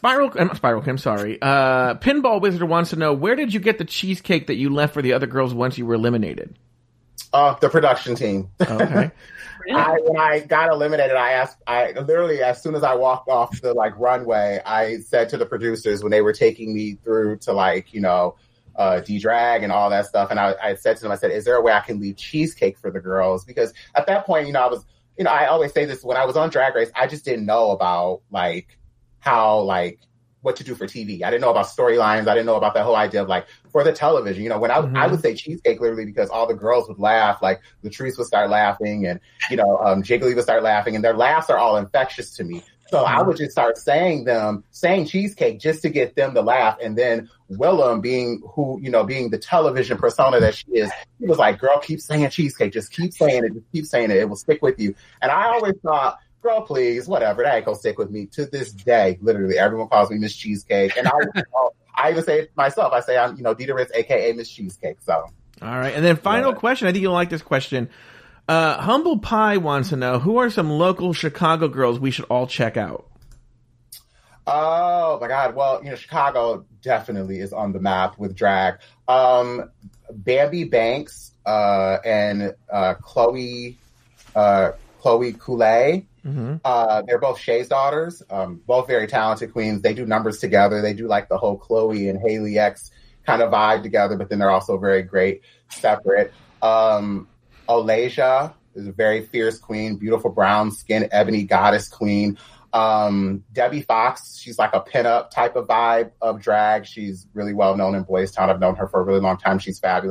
Pinball Wizard wants to know, where did you get the cheesecake that you left for the other girls once you were eliminated? The production team. Okay. When I got eliminated, I literally, as soon as I walked off the like runway, I said to the producers when they were taking me through to like, D-Drag and all that stuff. And I said to them, I said, is there a way I can leave cheesecake for the girls? Because at that point, I always say this, when I was on Drag Race, I just didn't know about like how, like, what to do for TV. I didn't know about storylines. I didn't know about that whole idea of like for the television, when I would say cheesecake literally because all the girls would laugh, like Latrice would start laughing and, Jiggly would start laughing, and their laughs are all infectious to me. So I would just start saying cheesecake just to get them to laugh. And then Willem being the television persona that she is, he was like, girl, keep saying cheesecake. Just keep saying it. Just keep saying it. It will stick with you. And I always thought, girl, please, whatever. That ain't gonna stick with me. To this day, literally, everyone calls me Miss Cheesecake. And I even say it myself. I say I'm, Dita Ritz, a.k.a. Miss Cheesecake. So. All right. And then final question. I think you'll like this question. Humble Pie wants to know, who are some local Chicago girls we should all check out? Oh my God. Well, Chicago definitely is on the map with drag. Bambi Banks, and Chloe Coulee. They're both Shay's daughters, both very talented queens. They do numbers together. They do like the whole Chloe and Haley X kind of vibe together, but then they're also very great separate. Olasia is a very fierce queen, beautiful brown skin, ebony goddess queen. Debbie Fox, she's like a pinup type of vibe of drag. She's really well known in Boys Town. I've known her for a really long time. She's fabulous.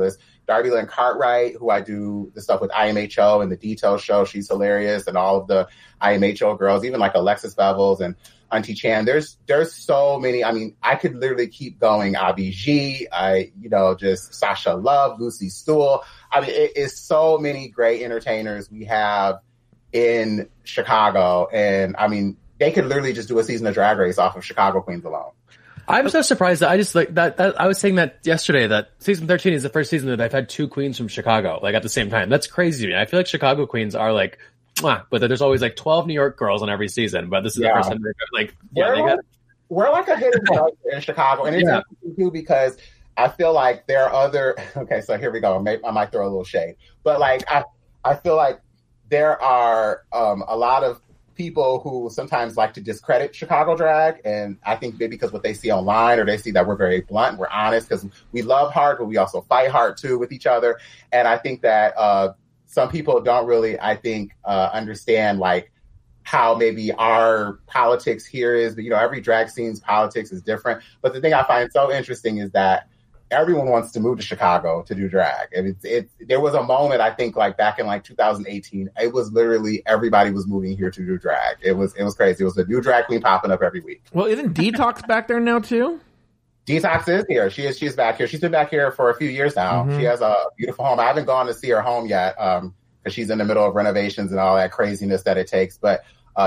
Darby Lynn Cartwright, who I do the stuff with IMHO and the Detail Show. She's hilarious. And all of the IMHO girls, even like Alexis Bevels and Auntie Chan. There's so many. I mean, I could literally keep going. Abby G, just Sasha Love, Lucy Stool. I mean, it is so many great entertainers we have in Chicago. And I mean, they could literally just do a season of Drag Race off of Chicago Queens alone. I'm so surprised that I just like that. I was saying that yesterday, that season 13 is the first season that I've had 2 queens from Chicago, like at the same time. That's crazy to me. I feel like Chicago queens are like, but there's always like 12 New York girls on every season. But this is the first time they're like, we're like a hidden culture in Chicago. And it's interesting too, because I feel like there are other, okay, so here we go. I might throw a little shade, but like, I feel like there are a lot of people who sometimes like to discredit Chicago drag, and I think maybe because what they see online, or they see that we're very blunt, we're honest, because we love hard, but we also fight hard too with each other. And I think that some people don't really, understand like how maybe our politics here is. But every drag scene's politics is different. But the thing I find so interesting is that everyone wants to move to Chicago to do drag. And there was a moment, I think, like back in like 2018, it was literally everybody was moving here to do drag. It was crazy. It was a new drag queen popping up every week. Well, isn't Detox back there now too? Detox is here. She's back here. She's been back here for a few years now. Mm-hmm. She has a beautiful home. I haven't gone to see her home yet because she's in the middle of renovations and all that craziness that it takes. But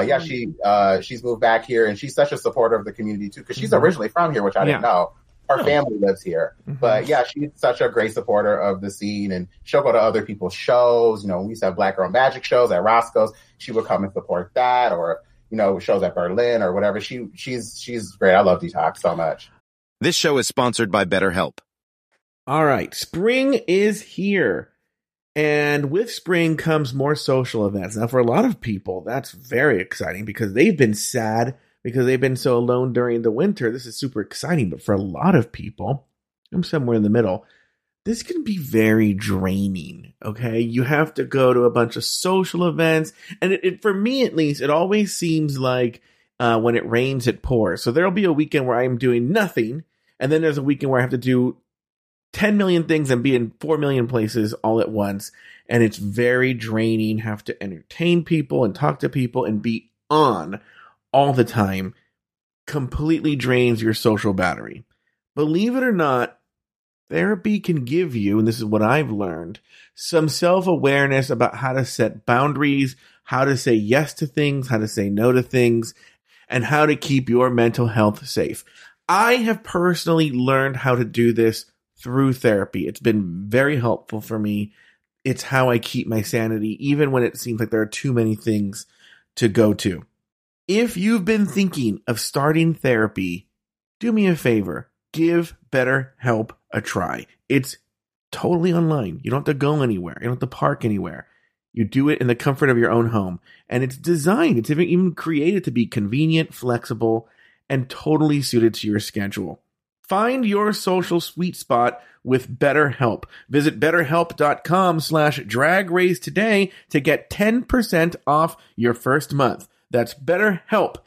she's moved back here, and she's such a supporter of the community too, because she's originally from here, which I didn't know. Her family lives here. Mm-hmm. But yeah, she's such a great supporter of the scene, and she'll go to other people's shows. We used to have Black Girl Magic shows at Roscoe's. She would come and support that, or, shows at Berlin or whatever. She's great. I love Detox so much. This show is sponsored by BetterHelp. All right. Spring is here. And with spring comes more social events. Now, for a lot of people, that's very exciting because they've been sad because they've been so alone during the winter. This is super exciting. But for a lot of people, I'm somewhere in the middle, this can be very draining, okay? You have to go to a bunch of social events. And for me, at least, it always seems like when it rains, it pours. So there'll be a weekend where I'm doing nothing. And then there's a weekend where I have to do 10 million things and be in 4 million places all at once. And it's very draining. Have to entertain people and talk to people and be on all the time. Completely drains your social battery. Believe it or not, therapy can give you, and this is what I've learned, some self-awareness about how to set boundaries, how to say yes to things, how to say no to things, and how to keep your mental health safe. I have personally learned how to do this through therapy. It's been very helpful for me. It's how I keep my sanity, even when it seems like there are too many things to go to. If you've been thinking of starting therapy, do me a favor. Give BetterHelp a try. It's totally online. You don't have to go anywhere. You don't have to park anywhere. You do it in the comfort of your own home. And it's designed, it's even created to be convenient, flexible, and totally suited to your schedule. Find your social sweet spot with BetterHelp. Visit BetterHelp.com/dragrace today to get 10% off your first month. That's BetterHelp,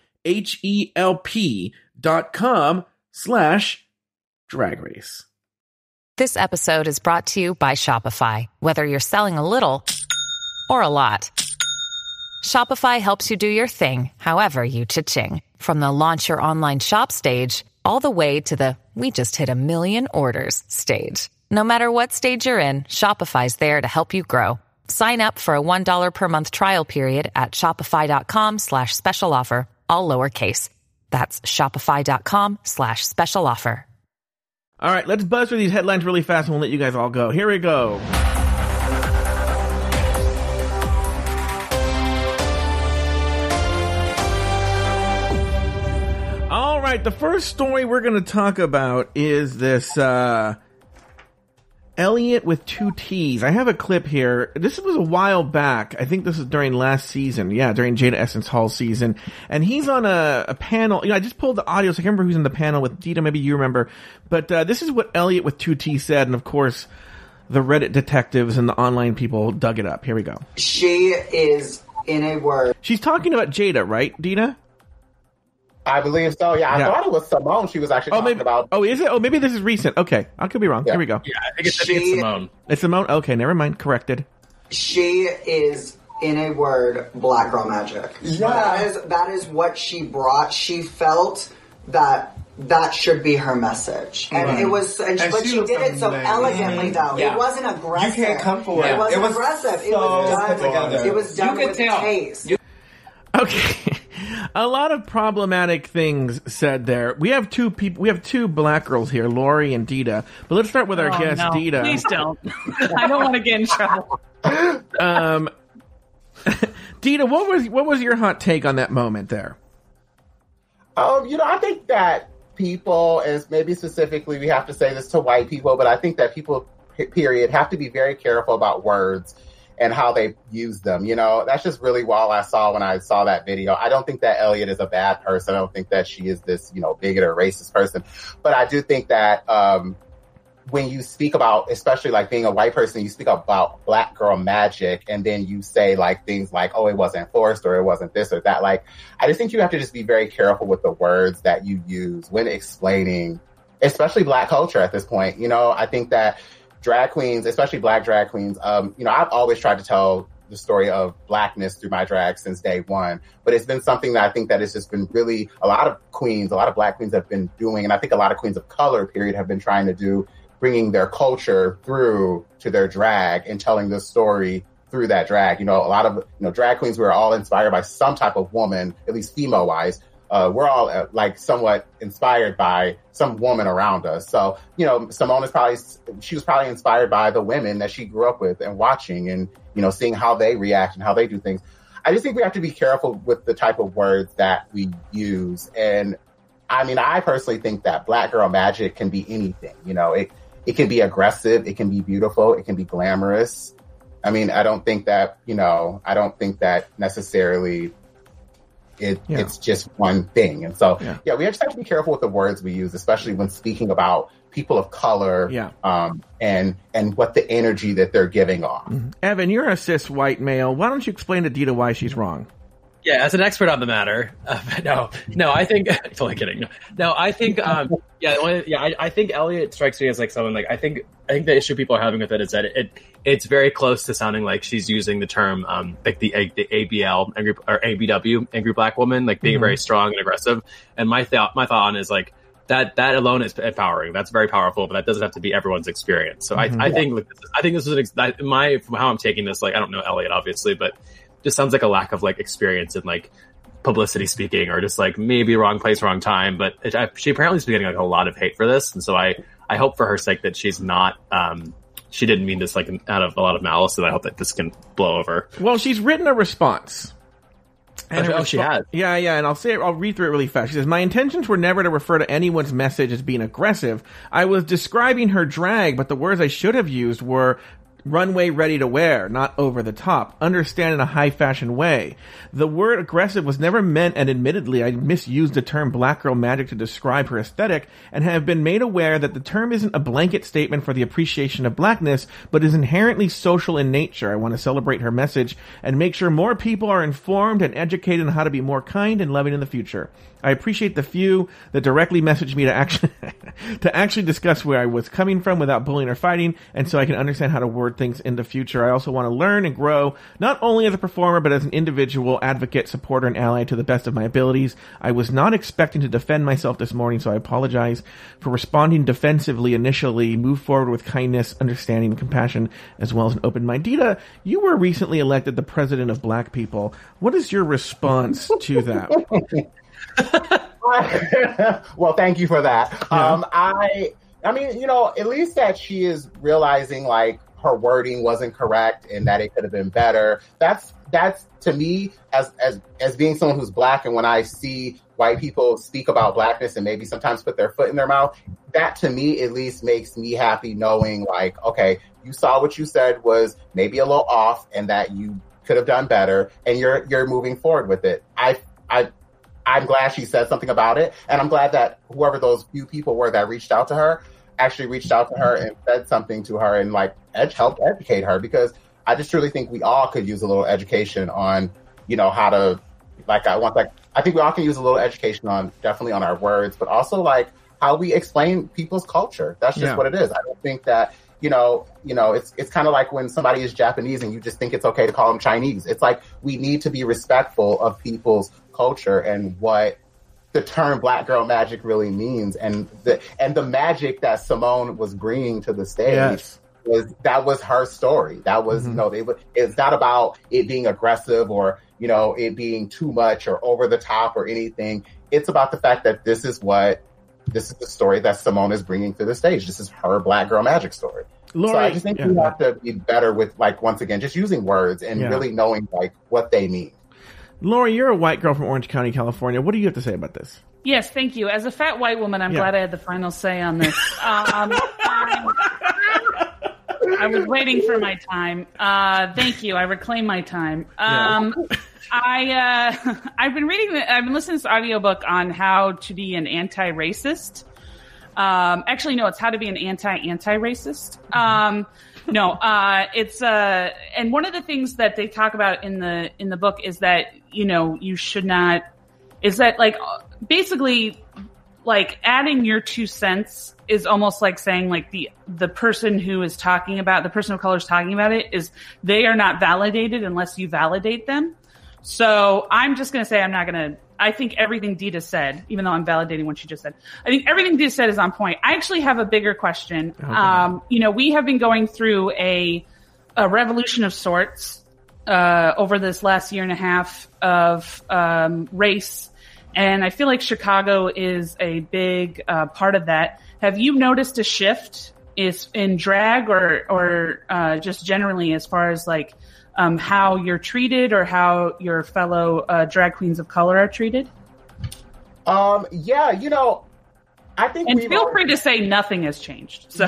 HELP.com/dragrace. This episode is brought to you by Shopify. Whether you're selling a little or a lot, Shopify helps you do your thing, however you cha-ching. From the launch your online shop stage, all the way to the we just hit 1 million orders stage. No matter what stage you're in, Shopify's there to help you grow. Sign up for a $1 per month trial period at shopify.com/special offer, all lowercase. That's shopify.com/special offer. All right, let's buzz through these headlines really fast and we'll let you guys all go. Here we go. All right, the first story we're going to talk about is this Elliot with 2 T's. I have a clip here. This was a while back. I think this was during last season. Yeah, during Jada Essence Hall season. And he's on a panel. I just pulled the audio, so I can't remember who's in the panel with Dita. Maybe you remember. But this is what Elliot with 2 T's said. And, of course, the Reddit detectives and the online people dug it up. Here we go. She is, in a word... She's talking about Jada, right, Dita? I believe so. Yeah, I thought it was Simone. She was actually talking about. Oh, is it? Oh, maybe this is recent. Okay, I could be wrong. Yeah. Here we go. Yeah, I think it's Simone. It's Simone. Okay, never mind. Corrected. She is, in a word, Black Girl Magic. Yeah. That is what she brought. She felt that should be her message, and it was. But she did it so elegantly, though. Yeah. It wasn't aggressive. You can't come for it. It wasn't aggressive. It was done. together. It was done with taste. Okay. A lot of problematic things said there. We have two people. We have two black girls here, Lori and Dita. But let's start with our guest, no. Dita. Please don't. I don't want to get in trouble. Dita, what was your hot take on that moment there? I think that people, as maybe specifically, we have to say this to white people, but I think that people, period, have to be very careful about words and how they use them. That's just really all I saw when I saw that video. I don't think that Elliot is a bad person. I don't think that she is this, bigot or racist person. But I do think that when you speak about, especially like being a white person, you speak about Black girl magic, and then you say like things like, oh, it wasn't forced or it wasn't this or that. Like, I just think you have to just be very careful with the words that you use when explaining, especially Black culture at this point. I think that drag queens, especially Black drag queens, I've always tried to tell the story of Blackness through my drag since day one, but it's been something that I think that it's just been really a lot of Black queens have been doing, and I think a lot of queens of color, period, have been trying to do, bringing their culture through to their drag and telling this story through that drag. A lot of drag queens were all inspired by some type of woman, at least female wise. We're all somewhat inspired by some woman around us. So, Simone was probably inspired by the women that she grew up with and watching and, seeing how they react and how they do things. I just think we have to be careful with the type of words that we use. And I personally think that Black girl magic can be anything. It can be aggressive. It can be beautiful. It can be glamorous. I don't think that necessarily it's just one thing. And so, we just have to be careful with the words we use, especially when speaking about people of color, and what the energy that they're giving off. Mm-hmm. Evan, you're a cis white male. Why don't you explain to Dita why she's wrong? Yeah, as an expert on the matter, no, I think totally kidding. No, I think, I think Elliot strikes me as like someone like I think the issue people are having with it is that it's very close to sounding like she's using the term like the ABL angry, or ABW angry Black woman, like being very strong and aggressive. And my thought on is like that alone is empowering. That's very powerful, but that doesn't have to be everyone's experience. So I think this is from how I'm taking this. Like I don't know Elliot obviously, but just sounds like a lack of like experience in like publicity speaking, or just like maybe wrong place, wrong time. But she apparently is getting like a lot of hate for this, and so I hope for her sake that she's not. She didn't mean this like out of a lot of malice, and I hope that this can blow over. Well, she's written a response. And she has. Yeah, and I'll read through it really fast. She says, "My intentions were never to refer to anyone's message as being aggressive. I was describing her drag, but the words I should have used were runway ready to wear, not over the top. Understand in a high fashion way. The word aggressive was never meant, and admittedly I misused the term Black girl magic to describe her aesthetic, and have been made aware that the term isn't a blanket statement for the appreciation of Blackness, but is inherently social in nature. I want to celebrate her message and make sure more people are informed and educated on how to be more kind and loving in the future. I appreciate the few that directly messaged me to actually discuss where I was coming from without bullying or fighting, and so I can understand how to word things in the future. I also want to learn and grow, not only as a performer, but as an individual, advocate, supporter, and ally to the best of my abilities. I was not expecting to defend myself this morning, so I apologize for responding defensively initially. Move forward with kindness, understanding, and compassion, as well as an open mind." Dita, you were recently elected the president of Black people. What is your response to that? Well, thank you for that. Yeah. I mean, at least that she is realizing like her wording wasn't correct and that it could have been better. That's to me as being someone who's Black, and when I see white people speak about Blackness and maybe sometimes put their foot in their mouth, that to me at least makes me happy knowing like, okay, you saw what you said was maybe a little off and that you could have done better, and you're moving forward with it. I'm glad she said something about it, and I'm glad that whoever those few people were that reached out to her actually reached out to her and said something to her and like helped educate her, because I just truly think we all could use a little education on, how to, like, I I think we all can use a little education on definitely on our words, but also like how we explain people's culture. That's just what it is. I don't think that, it's kind of like when somebody is Japanese and you just think it's okay to call them Chinese. It's like we need to be respectful of people's culture and what the term Black Girl Magic really means, and the magic that Simone was bringing to the stage was her story. That was it's not about it being aggressive or it being too much or over the top or anything. It's about the fact that this is the story that Simone is bringing to the stage. This is her Black Girl Magic story. Lori, so I just think we have to be better with, like, once again, just using words and really knowing like what they mean. Lori, you're a white girl from Orange County, California. What do you have to say about this? Yes, thank you. As a fat white woman, I'm glad I had the final say on this. I was waiting for my time. Thank you. I reclaim my time. I've been listening to this audiobook on how to be an anti-racist. Actually, no, it's how to be an anti-racist. It's and one of the things that they talk about in the book is that, you should not, is that like basically like adding your 2 cents is almost like saying like the person who is talking about, the person of color is talking about it, is they are not validated unless you validate them. So I'm just going to say I think everything Dita said, even though I'm validating what she just said, I think everything Dita said is on point. I actually have a bigger question. Okay. We have been going through a revolution of sorts over this last year and a half of race, and I feel like Chicago is a big part of that. Have you noticed a shift in drag or just generally as far as like how you're treated or how your fellow drag queens of color are treated? I think, and feel free to say nothing has changed. So,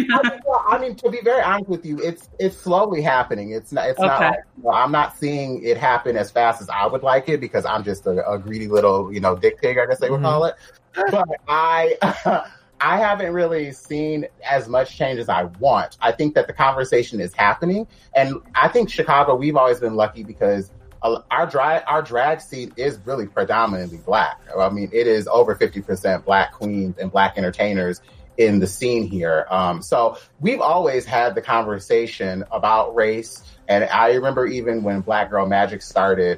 I mean, to be very honest with you, it's slowly happening. It's not like, I'm not seeing it happen as fast as I would like it because I'm just a greedy little, dick pig, I guess they would call it. But I haven't really seen as much change as I want. I think that the conversation is happening. And I think Chicago, we've always been lucky because our drag scene is really predominantly Black. I mean, it is over 50% Black queens and Black entertainers in the scene here. So we've always had the conversation about race. And I remember even when Black Girl Magic started,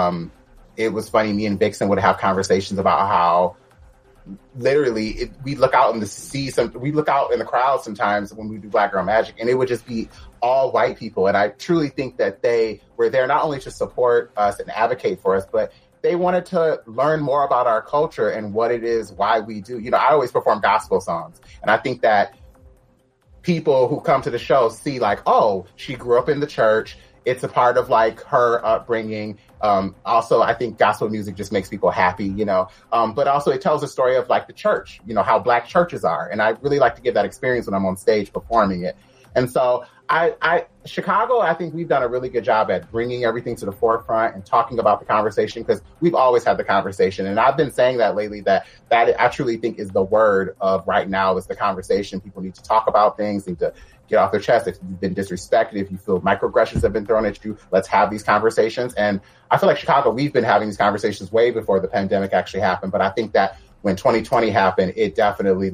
it was funny, me and Vixen would have conversations about how literally we look out in the crowd sometimes when we do Black Girl Magic, and it would just be all white people. And I truly think that they were there not only to support us and advocate for us, but they wanted to learn more about our culture and what it is, why we do. I always perform gospel songs, and I think that people who come to the show see like, oh, she grew up in the church. It's a part of like her upbringing. Also, I think gospel music just makes people happy, but also it tells a story of like the church, how Black churches are. And I really like to give that experience when I'm on stage performing it. And so Chicago, I think we've done a really good job at bringing everything to the forefront and talking about the conversation because we've always had the conversation. And I've been saying that lately that I truly think is the word of right now is the conversation. People need to talk about things, need to get off their chest. If you've been disrespected, if you feel microaggressions have been thrown at you, let's have these conversations. And I feel like Chicago, we've been having these conversations way before the pandemic actually happened. But I think that when 2020 happened, it definitely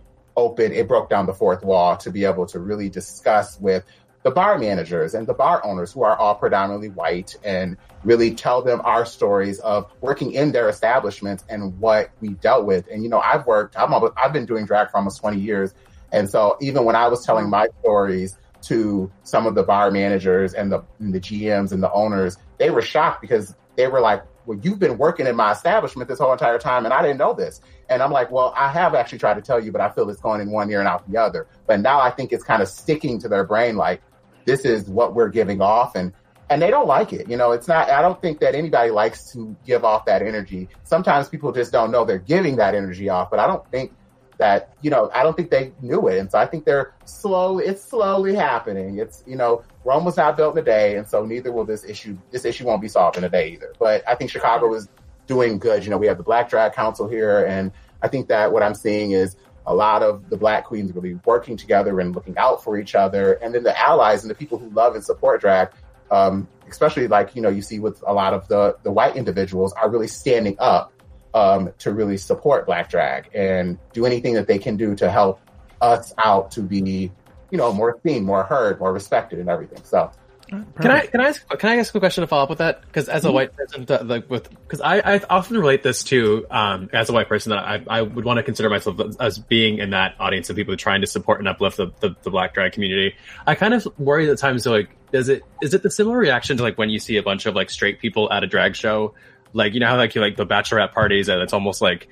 it broke down the fourth wall to be able to really discuss with the bar managers and the bar owners who are all predominantly white and really tell them our stories of working in their establishments and what we dealt with. And, I've been doing drag for almost 20 years. And so even when I was telling my stories to some of the bar managers and the GMs and the owners, they were shocked because they were like, well, you've been working in my establishment this whole entire time and I didn't know this. And I'm like, well, I have actually tried to tell you, but I feel it's going in one ear and out the other. But now I think it's kind of sticking to their brain like, this is what we're giving off. And they don't like it. It's not, I don't think that anybody likes to give off that energy. Sometimes people just don't know they're giving that energy off, but I don't think that, I don't think they knew it. And so I think it's slowly happening. It's, Rome was not built in a day. And so neither will this issue won't be solved in a day either. But I think Chicago is doing good. We have the Black Drag Council here. And I think that what I'm seeing is a lot of the Black queens really working together and looking out for each other. And then the allies and the people who love and support drag, especially like, you see with a lot of the white individuals are really standing up to really support Black drag and do anything that they can do to help us out to be, more seen, more heard, more respected and everything. So. Can I ask a question to follow up with that? Because as a white person, because I often relate this to as a white person that I would want to consider myself as being in that audience of people trying to support and uplift the Black drag community. I kind of worry at times like, is it the similar reaction to like when you see a bunch of like straight people at a drag show, like how like you like the bachelorette parties and it's almost like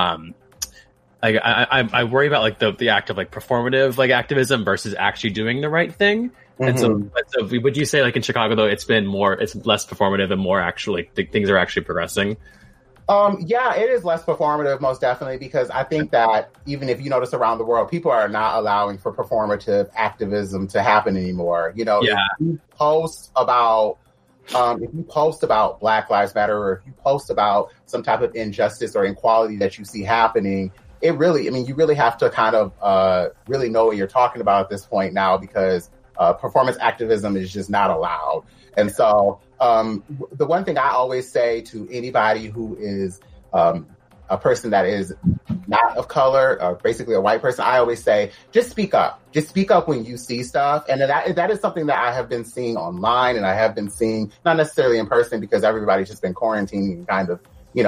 I worry about like the act of like performative like activism versus actually doing the right thing. And so would you say like in Chicago though it's less performative and more actually things are actually progressing? Yeah, it is less performative, most definitely, because I think that even if you notice around the world, people are not allowing for performative activism to happen anymore. If you post about Black Lives Matter, or if you post about some type of injustice or inequality that you see happening, you really have to kind of really know what you're talking about at this point now, because performance activism is just not allowed. And so the one thing I always say to anybody who is a person that is not of color, basically a white person, I always say, just speak up. Just speak up when you see stuff. And that is something that I have been seeing online, and I have been seeing, not necessarily in person because everybody's just been quarantining kind of,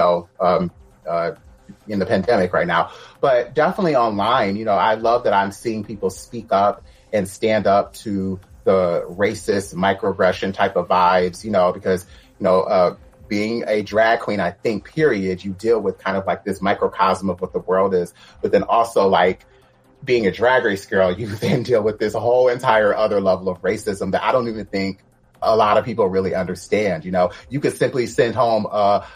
in the pandemic right now, but definitely online. I love that I'm seeing people speak up and stand up to the racist microaggression type of vibes, because, being a drag queen, I think, period, you deal with kind of like this microcosm of what the world is, but then also like being a Drag Race girl, you then deal with this whole entire other level of racism that I don't even think a lot of people really understand. You could simply send home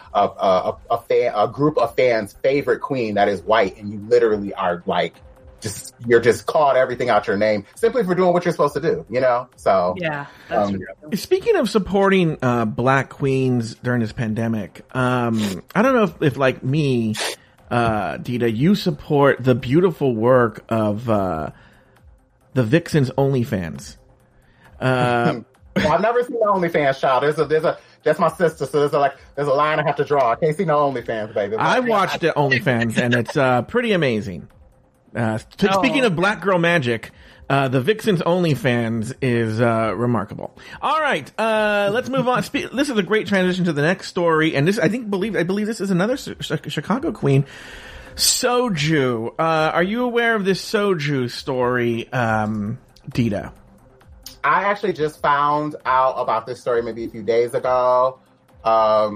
a group of fans' favorite queen that is white, and you literally are like, you're just called everything out your name simply for doing what you're supposed to do, So yeah. That's speaking of supporting Black queens during this pandemic, I don't know if like me, Dita, you support the beautiful work of the Vixens OnlyFans. Well, I've never seen the OnlyFans, child. That's my sister, so there's a line I have to draw. I can't see no OnlyFans, baby. I watched the OnlyFans, and it's pretty amazing. Speaking of Black Girl Magic, the Vixens OnlyFans is remarkable. All right, let's move on. This is a great transition to the next story, and I believe this is another Chicago queen, Soju. Are you aware of this Soju story, Dita? I actually just found out about this story maybe a few days ago. I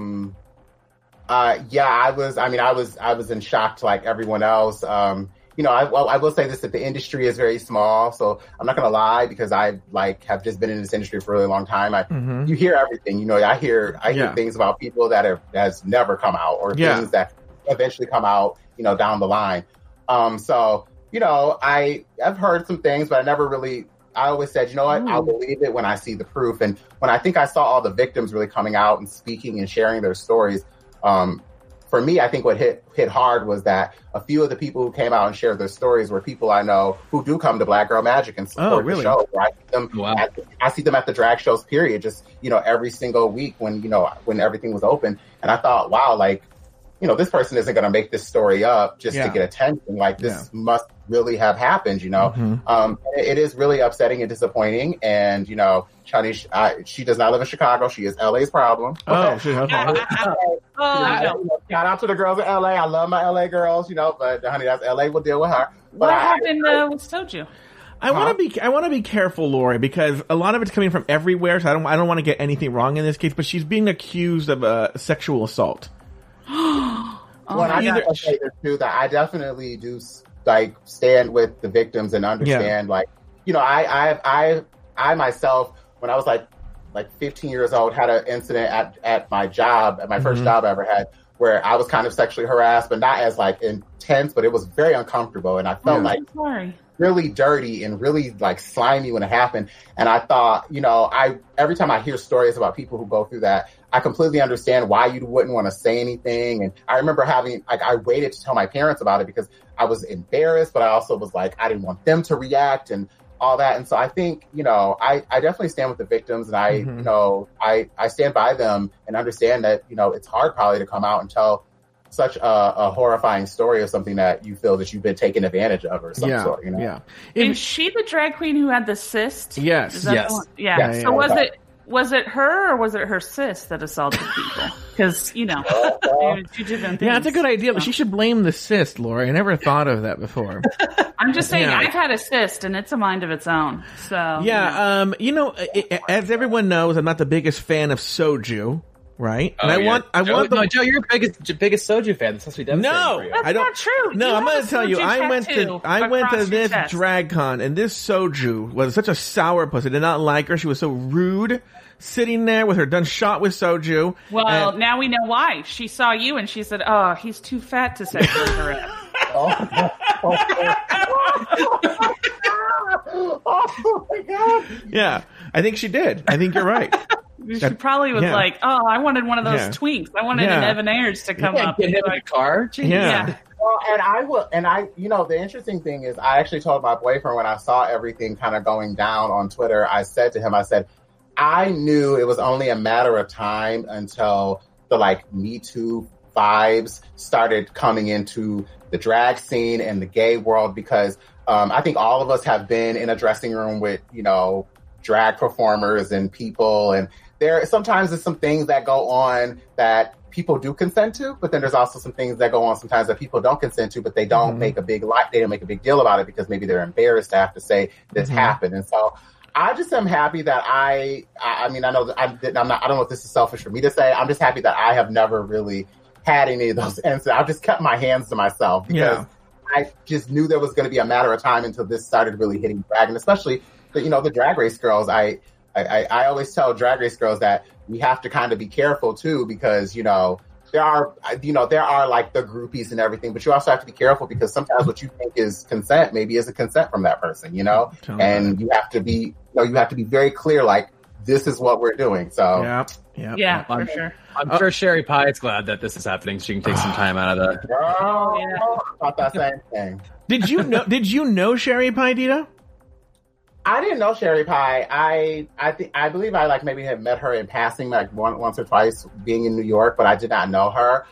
was in shock like everyone else. I will say this, that the industry is very small, so I'm not going to lie, because I have just been in this industry for a really long time. You hear everything, I hear things about people that has never come out, or things that eventually come out, down the line. I've heard some things, but I always said, you know what, I'll believe it when I see the proof. And when I think I saw all the victims really coming out and speaking and sharing their stories, for me, I think what hit hard was that a few of the people who came out and shared their stories were people I know who do come to Black Girl Magic and support the show. I see them at the drag shows, period, just, every single week when everything was open. And I thought, wow, this person isn't going to make this story up just to get attention. This must really have happened, It is really upsetting and disappointing. And, Chani, she does not live in Chicago. She is LA's problem. Oh, she has. Shout out to the girls in LA. I love my LA girls, but honey, that's LA. We'll deal with her. What happened with Soju? I want to be careful, Lori, because a lot of it's coming from everywhere. So I don't want to get anything wrong in this case, but she's being accused of sexual assault. I gotta say this too, that I definitely do stand with the victims and understand. I myself, when I was like 15 years old, had an incident at my job, at my first job I ever had, where I was kind of sexually harassed, but not as intense, but it was very uncomfortable, and I felt really dirty and really slimy when it happened. And I thought, every time I hear stories about people who go through that, I completely understand why you wouldn't want to say anything. And I remember I waited to tell my parents about it because I was embarrassed, but I also was I didn't want them to react and all that. And so I think, I definitely stand with the victims, and I stand by them and understand that, it's hard probably to come out and tell such a horrifying story of something that you feel that you've been taken advantage of or some sort, Yeah. Is she the drag queen who had the cyst? Yes. Yeah. So was it her or was it her cyst that assaulted people? Because, two different things. Yeah, that's a good idea. But she should blame the cyst, Laura. I never thought of that before. I'm just saying, I've had a cyst and it's a mind of its own. So as everyone knows, I'm not the biggest fan of soju. Right, and Joe, you're the biggest soju fan. This must be devastating for you. That's not true. No, I'm going to tell you. I went to this chest. drag con, and this soju was such a sourpuss. I did not like her. She was so rude, sitting there with her done shot with soju. Well, now we know why. She saw you and she said, "Oh, he's too fat to sexually harass." Oh my god! Yeah, I think she did. I think you're right. She probably was like, "Oh, I wanted one of those twinks. I wanted an Evan Ayers to come up and get him in a car." Jeez. Yeah. Well, the interesting thing is, I actually told my boyfriend when I saw everything kind of going down on Twitter. I said to him, I knew it was only a matter of time until the Me Too vibes started coming into the drag scene and the gay world, because I think all of us have been in a dressing room with drag performers and people, and there sometimes there's some things that go on that people do consent to, but then there's also some things that go on sometimes that people don't consent to, but they don't make a big deal about it because maybe they're embarrassed to have to say this happened. And so I just am happy that I don't know if this is selfish for me to say. I'm just happy that I have never really had any of those incidents. I've just kept my hands to myself because I just knew there was going to be a matter of time until this started really hitting drag, and especially the Drag Race girls. I always tell Drag Race girls that we have to kind of be careful too, because there are like the groupies and everything, but you also have to be careful because sometimes what you think is consent maybe isn't consent from that person, and you have to be very clear, like, this is what we're doing. So yeah, for sure. I'm sure Sherry Pie is glad that this is happening. She can take some time out of the. Thought that same thing. Did you know Sherry Pie, Dita? I didn't know Sherry Pie. I believe I maybe had met her in passing once or twice being in New York, but I did not know her.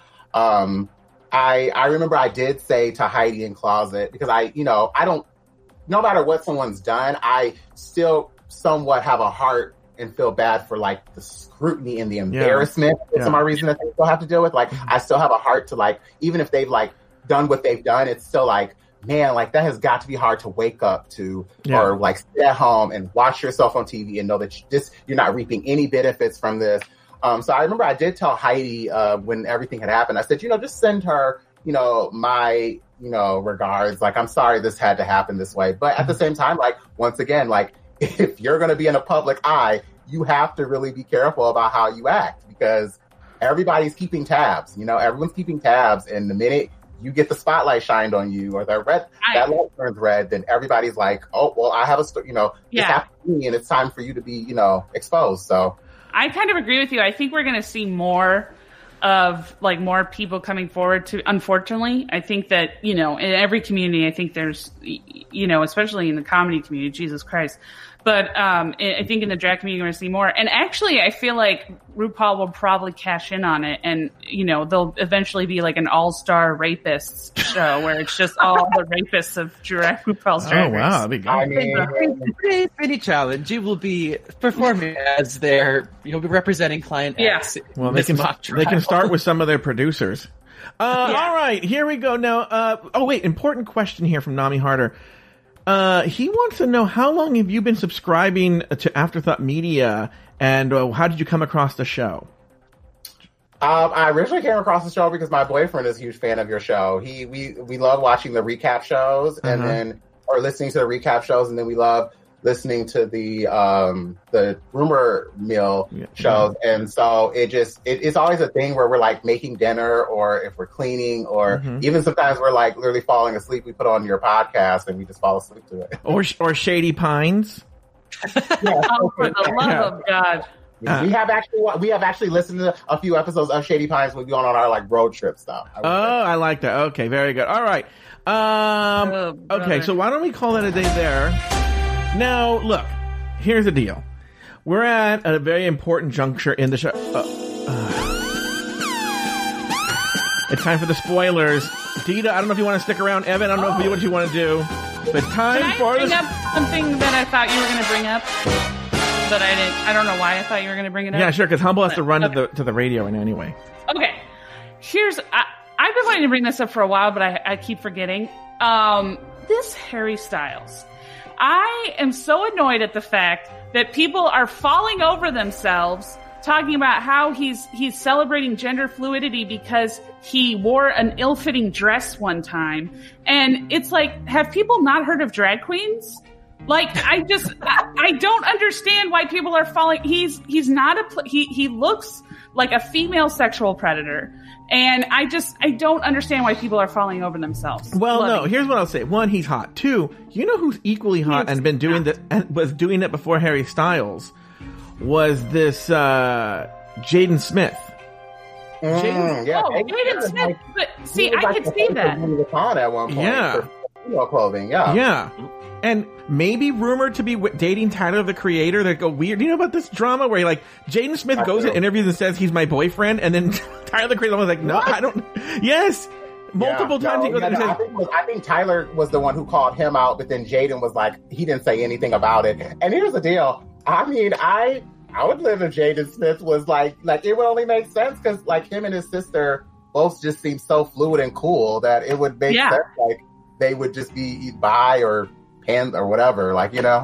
I remember I did say to Heidi in Closet, because I don't, no matter what someone's done, I still somewhat have a heart and feel bad for the scrutiny and the embarrassment. It's my reason that they still have to deal with. I still have a heart to even if they've done what they've done, it's still man, that has got to be hard to wake up to, or sit at home and watch yourself on TV and know that you're not reaping any benefits from this. So I remember I did tell Heidi when everything had happened, I said, just send her, my, regards. I'm sorry this had to happen this way. But at the same time, once again, if you're going to be in a public eye, you have to really be careful about how you act, because everybody's keeping tabs. Everyone's keeping tabs, and the minute you get the spotlight shined on you, or that light turns red, then everybody's like, oh, well, I have a story, this happened to me, and it's time for you to be, exposed. So I kind of agree with you. I think we're going to see more of more people coming forward to, unfortunately. I think that, in every community, I think there's, especially in the comedy community, Jesus Christ. But I think in the drag community, we're going to see more. And actually, I feel like RuPaul will probably cash in on it. And, they'll eventually be an all-star rapists show where it's just all the rapists of RuPaul's Drag Race. Oh, wow. That'd be good. I mean, pretty challenge. You will be performing as you'll be representing client X. Well, they can start with some of their producers. All right, here we go. Now, important question here from Nami Harder. He wants to know, how long have you been subscribing to Afterthought Media, and how did you come across the show? I originally came across the show because my boyfriend is a huge fan of your show. We love watching the recap shows or listening to the recap shows, and then we love listening to the rumor mill shows. And so it's always a thing where we're making dinner, or if we're cleaning, or even sometimes we're literally falling asleep. We put on your podcast and we just fall asleep to it. Or Shady Pines. Oh, for the love of God. We have actually listened to a few episodes of Shady Pines when we go on our road trip stuff. I like that. Okay, very good. All right. Okay, so why don't we call that a day there? Now, look, here's the deal. We're at a very important juncture in the show. It's time for the spoilers. Dita, I don't know if you want to stick around. Evan, I don't know what you want to do. But time for Can I bring up something that I thought you were going to bring up? But I didn't. I don't know why I thought you were going to bring it up. Yeah, sure, because Humble has to run to the radio anyway. Okay. I've been wanting to bring this up for a while, but I keep forgetting. This Harry Styles. I am so annoyed at the fact that people are falling over themselves talking about how he's celebrating gender fluidity because he wore an ill-fitting dress one time. And it's like, have people not heard of drag queens? Like, I don't understand why people are falling. He's not he looks like a female sexual predator. And I don't understand why people are falling over themselves. Well, no, here's what I'll say. One, he's hot. Two, you know who's equally hot and been doing was doing it before Harry Styles was this Jaden Smith. Jaden Smith. But see, I could see that. At one point for female clothing, yeah. And maybe rumored to be dating Tyler, the Creator. That go weird. Do you know about this drama where Jaden Smith goes in interviews and says he's my boyfriend, and then Tyler, the Creator, was like, no, I don't. Yes, multiple times he goes and says. I think Tyler was the one who called him out, but then Jaden was like, he didn't say anything about it. And here's the deal. I mean, I would live if Jaden Smith was like it would only make sense because him and his sister both just seem so fluid and cool that it would make sense. Like they would just be bi or pan or whatever,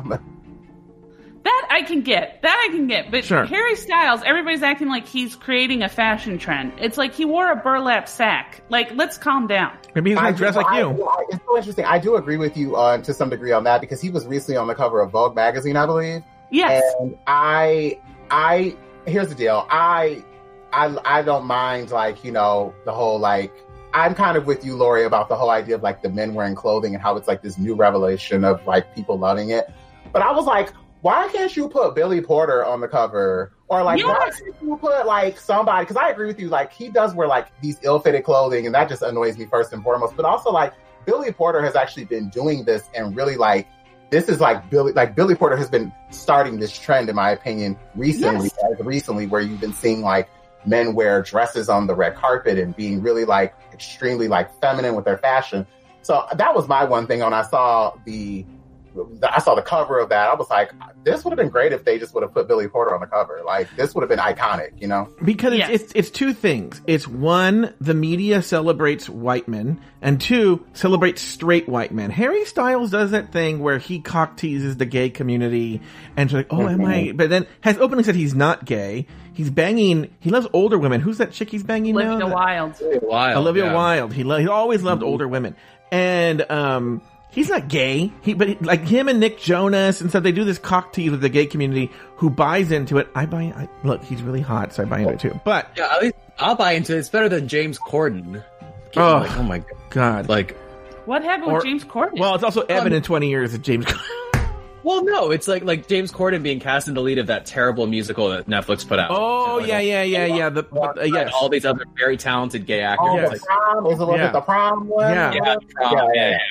That I can get. But sure. Harry Styles, everybody's acting like he's creating a fashion trend. It's like he wore a burlap sack. Like, let's calm down. Maybe he's going to dress like you. It's so interesting. I do agree with you to some degree on that because he was recently on the cover of Vogue magazine, I believe. Yes. And here's the deal. I don't mind the whole I'm kind of with you, Lori, about the whole idea of the men wearing clothing and how it's this new revelation of people loving it. But I was like, why can't you put Billy Porter on the cover? Or why can't you put somebody? Because I agree with you. He does wear these ill-fitted clothing, and that just annoys me first and foremost. But also Billy Porter has actually been doing this and really this is Billy Porter has been starting this trend, in my opinion, recently, where you've been seeing men wear dresses on the red carpet and being really extremely feminine with their fashion. So that was my one thing when I saw the cover of that. I was like, this would have been great if they just would have put Billy Porter on the cover. This would have been iconic, Because it's two things. It's one, the media celebrates white men, and two, celebrates straight white men. Harry Styles does that thing where he cock teases the gay community and she's like, oh, am I? But then has openly said he's not gay. He's banging. He loves older women. Who's that chick he's banging now? Olivia Wilde. He always loved older women. And, he's not gay. But him and Nick Jonas and stuff, they do this cock tease with the gay community who buys into it. Look, he's really hot, so I buy into it too. But yeah, at least I'll buy into it. It's better than James Corden. Oh my God. What happened with James Corden? Well, it's also Evan in 20 years of James Corden. Well, no, it's like James Corden being cast in the lead of that terrible musical that Netflix put out. Oh, yeah. Yes. All these other very talented gay actors. Oh, the prom? Is it the prom one? Yeah, prom.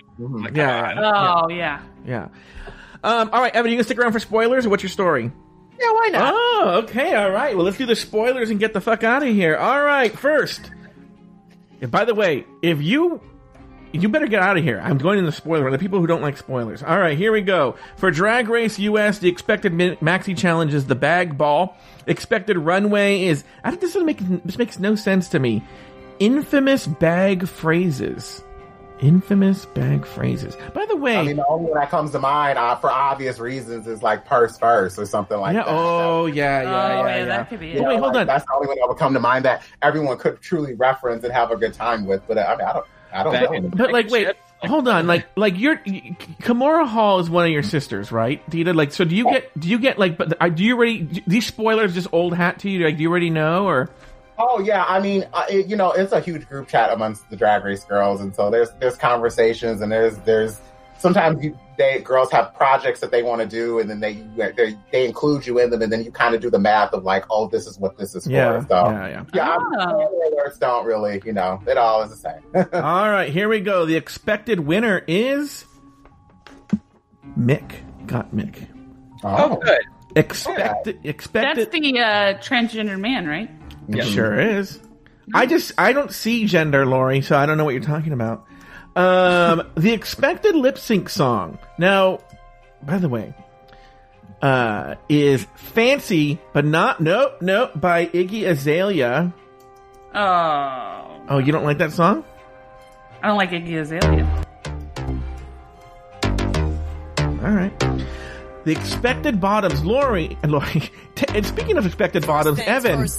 Yeah. Yeah. All right, Evan, you gonna stick around for spoilers, or what's your story? Yeah, why not? Oh, okay, all right. Well, let's do the spoilers and get the fuck out of here. All right, first. And by the way, if you better get out of here. I'm going in the spoiler. The people who don't like spoilers. All right, here we go. For Drag Race US, the expected maxi challenge is the bag ball. Expected runway is, I think this makes no sense to me. Infamous bag phrases. Infamous bag phrases. By the way, I mean, the only one that comes to mind for obvious reasons is purse first or something like that. Oh, yeah. That could be it. Wait, hold on. That's the only one that would come to mind that everyone could truly reference and have a good time with. But I mean, I don't know. But wait, hold on. Kimora Hall is one of your sisters, right, Dita? So do you get do you already, these spoilers just old hat to you? Do you already know, or? Oh yeah, I mean, it's a huge group chat amongst the Drag Race girls, and so there's conversations, and there's sometimes girls have projects that they want to do, and then they include you in them, and then you kind of do the math of oh, this is what this is for. Yeah. Spoilers don't really, it all is the same. All right, here we go. The expected winner is Mick Gottmik. Oh, good. Expected. That's the transgender man, right? It sure is. I don't see gender, Lori, so I don't know what you're talking about. The expected lip sync song. Now, by the way, is Fancy, but not, nope, by Iggy Azalea. Oh, you don't like that song? I don't like Iggy Azalea. All right. The expected bottoms, Lori, and speaking of expected bottoms, Evan. If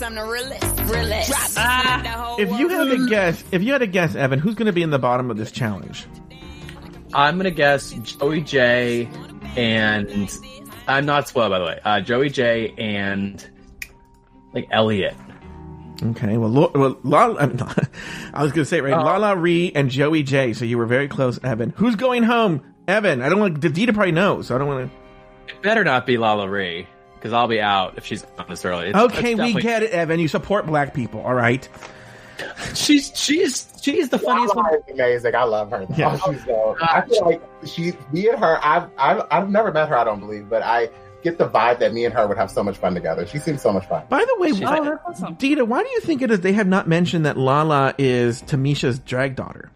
you had to guess, Evan, who's going to be in the bottom of this challenge? I'm going to guess Joey J and I'm not spoiled, by the way. Joey J and like Elliot. Okay, well, I was going to say, right, Lala Ree and Joey J, so you were very close, Evan. Who's going home? Evan, I don't want to, Dita probably knows, so I don't want to. It better not be Lala Ree, because I'll be out if she's on this early. Okay, we get it, Evan. You support black people, all right? She is the funniest one. Is amazing. I love her. Yeah. I feel like me and her. I've never met her. I don't believe, but I get the vibe that me and her would have so much fun together. She seems so much fun. By the way, awesome. Dita, why do you think it is they have not mentioned that Lala is Tamisha's drag daughter?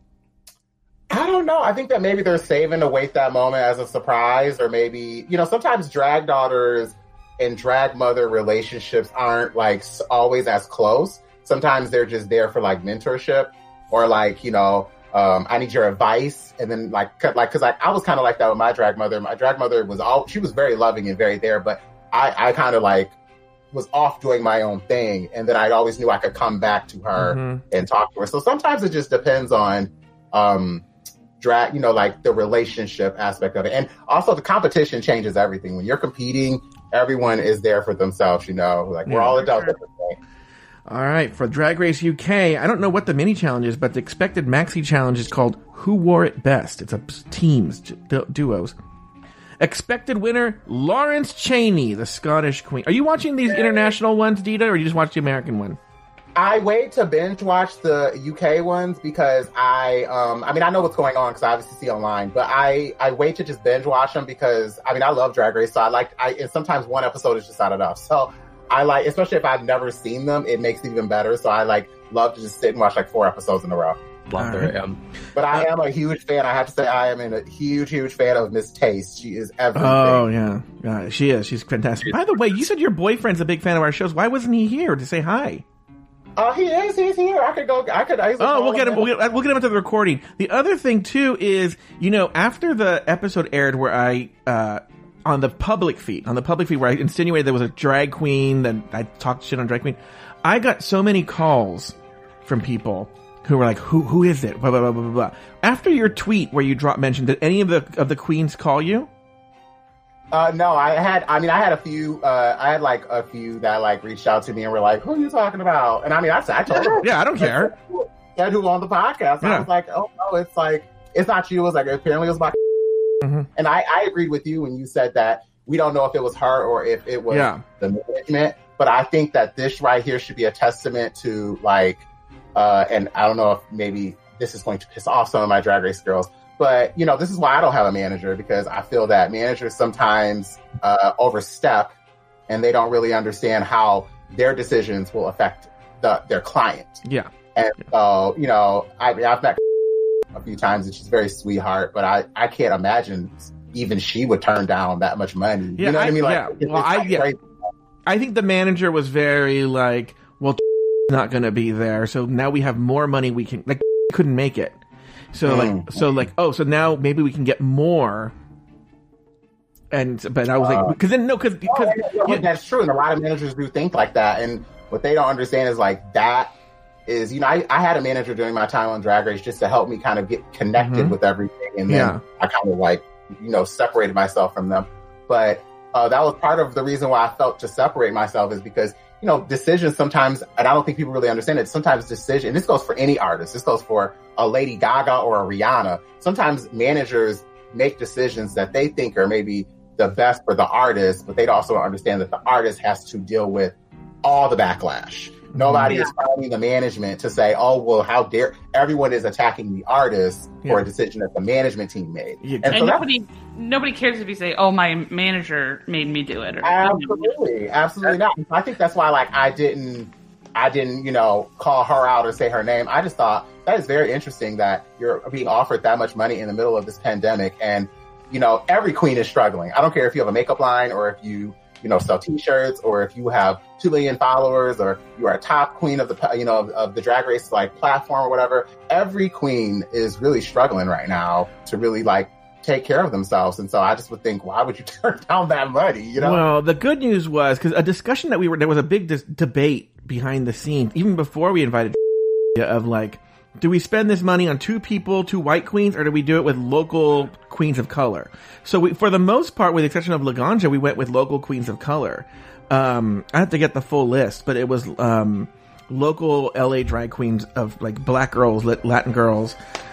I don't know. I think that maybe they're saving to wait that moment as a surprise, or maybe, sometimes drag daughters and drag mother relationships aren't like always as close. Sometimes they're just there for like mentorship or like, I need your advice. And then cause I was kind of like that with my drag mother. My drag mother she was very loving and very there, but I kind of like was off doing my own thing. And then I always knew I could come back to her and talk to her. So sometimes it just depends on, drag, like the relationship aspect of it. And also the competition changes everything. When you're competing, everyone is there for themselves, we're all adults at this point. All right, for Drag Race UK, I don't know what the mini challenge is, but the expected maxi challenge is called Who Wore It Best? It's a teams, duos. Expected winner, Lawrence Chaney, the Scottish queen. Are you watching these international ones, Dita, or you just watch the American one? I wait to binge watch the UK ones because I know what's going on because I obviously see online, but I wait to just binge watch them because, I love Drag Race, so and sometimes one episode is just not enough. So I like, especially if I've never seen them, it makes it even better. So I love to just sit and watch 4 episodes in a row. Love her. But I am a huge fan. I have to say, I am a huge fan of Miss Taste. She is everything. Oh, yeah. She is. She's fantastic. By the way, you said your boyfriend's a big fan of our shows. Why wasn't he here to say hi? He is. He's here. I could. We'll get him. We'll get him into the recording. The other thing too is, after the episode aired where I, on the public feed where I insinuated there was a drag queen, then I talked shit on drag queen. I got so many calls from people who were like, "Who is it?" Blah blah blah blah blah. After your tweet where you mentioned, did any of the queens call you? No, I had a few. I had a few that reached out to me and were like, "Who are you talking about?" And I told them. Yeah, I don't care. Said who on the podcast. Yeah. I was like, "Oh no, it's not you." It was apparently it was my. Mm-hmm. And I agreed with you when you said that we don't know if it was her or if it was the management. But I think that this right here should be a testament to and I don't know if maybe this is going to piss off some of my Drag Race girls. But, this is why I don't have a manager, because I feel that managers sometimes overstep and they don't really understand how their decisions will affect their client. Yeah. And so, I've met a few times and she's a very sweetheart, but I can't imagine even she would turn down that much money. Yeah, you know what I mean? I think the manager was very not going to be there. So now we have more money. We can, couldn't make it. So so now maybe we can get more. But I was because that's true, and a lot of managers do think like that. And what they don't understand is that is, I had a manager during my time on Drag Race just to help me kind of get connected with everything, and then I kind of separated myself from them. But that was part of the reason why I felt to separate myself, is because decisions sometimes, and I don't think people really understand it, sometimes and this goes for any artist, this goes for a Lady Gaga or a Rihanna. Sometimes managers make decisions that they think are maybe the best for the artist, but they also understand that the artist has to deal with all the backlash. Nobody is finding the management to say, oh, well, how dare everyone is attacking the artist for a decision that the management team made. And so nobody cares if you say, oh, my manager made me do it. Or, absolutely not. I think that's why, like, I didn't, call her out or say her name. I just thought that is very interesting that you're being offered that much money in the middle of this pandemic. And, every queen is struggling. I don't care if you have a makeup line or if you sell T-shirts, or if you have 2 million followers, or you are a top queen of the, of the Drag Race like platform or whatever. Every queen is really struggling right now to really like take care of themselves. And so I just would think, why would you turn down that money? Well, the good news was, because a discussion that there was a big debate behind the scenes, even before we invited of like, do we spend this money on 2 white queens, or do we do it with local queens of color? So for the most part, with the exception of Laganja, we went with local queens of color. I have to get the full list, but it was local LA drag queens of like black girls, Latin girls.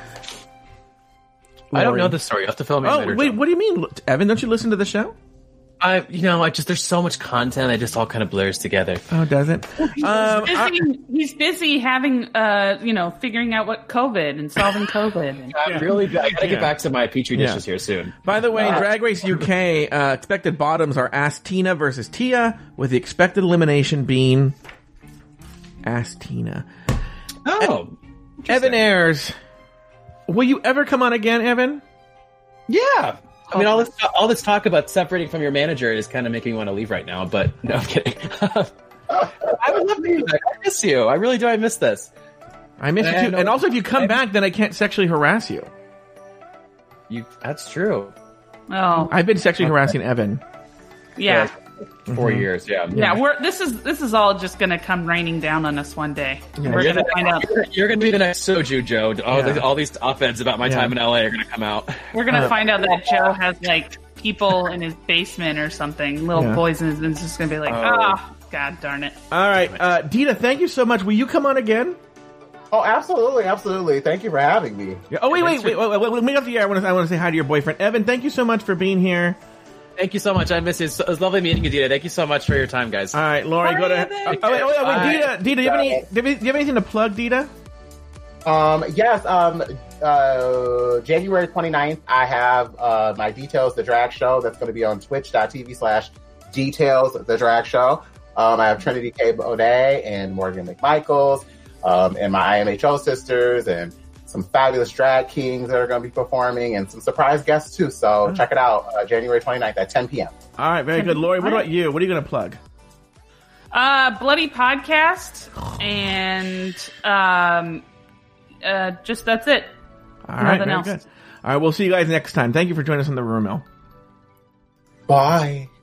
I don't know the story. You have to fill me in. Oh, wait, what do you mean? Evan, don't you listen to the show? There's so much content. It just all kind of blurs together. Oh, does it? He's busy having, figuring out what COVID and solving COVID. I gotta get back to my Petri dishes here soon. By the way, in Drag Race UK, expected bottoms are Ask Tina versus Tia, with the expected elimination being Ask Tina. Oh, Evan Ayres. Will you ever come on again, Evan? Yeah. I mean, all this talk about separating from your manager is kind of making me want to leave right now, but no, I'm kidding. I would love to be back. I miss you. I really do. I miss this. I miss you too. And also, if you come back, then I can't sexually harass you. That's true. Oh, I've been sexually harassing Evan. Yeah. 4 years, yeah. Yeah, this is all just gonna come raining down on us one day. Yeah. We're gonna find out. You're gonna be the next Soju Joe. All these op-eds about my time in LA are gonna come out. We're gonna find out that Joe has like people in his basement or something, little boys, and it's just gonna be like, god darn it. All right, Dita, thank you so much. Will you come on again? Oh, absolutely. Thank you for having me. Yeah. Oh, wait. Let me off the air. I want to say hi to your boyfriend, Evan. Thank you so much for being here. Thank you so much. I miss you. It was lovely meeting you, Dita. Thank you so much for your time, guys. All right, Lori, go to. Wait, Dita, do you have anything to plug, Dita? Yes. January 29th, I have my Details the Drag Show. That's going to be on twitch.tv/Details the Drag Show. I have Trinity K. Bonet and Morgan McMichaels, and my IMHO sisters, and some fabulous drag kings that are going to be performing, and some surprise guests too. So check it out, January 29th at 10 p.m. All right, very good. Lori, what about you? What are you going to plug? Bloody Podcast, and just that's it. All right, Nothing else. Good. All right, we'll see you guys next time. Thank you for joining us on the Rumel. Bye.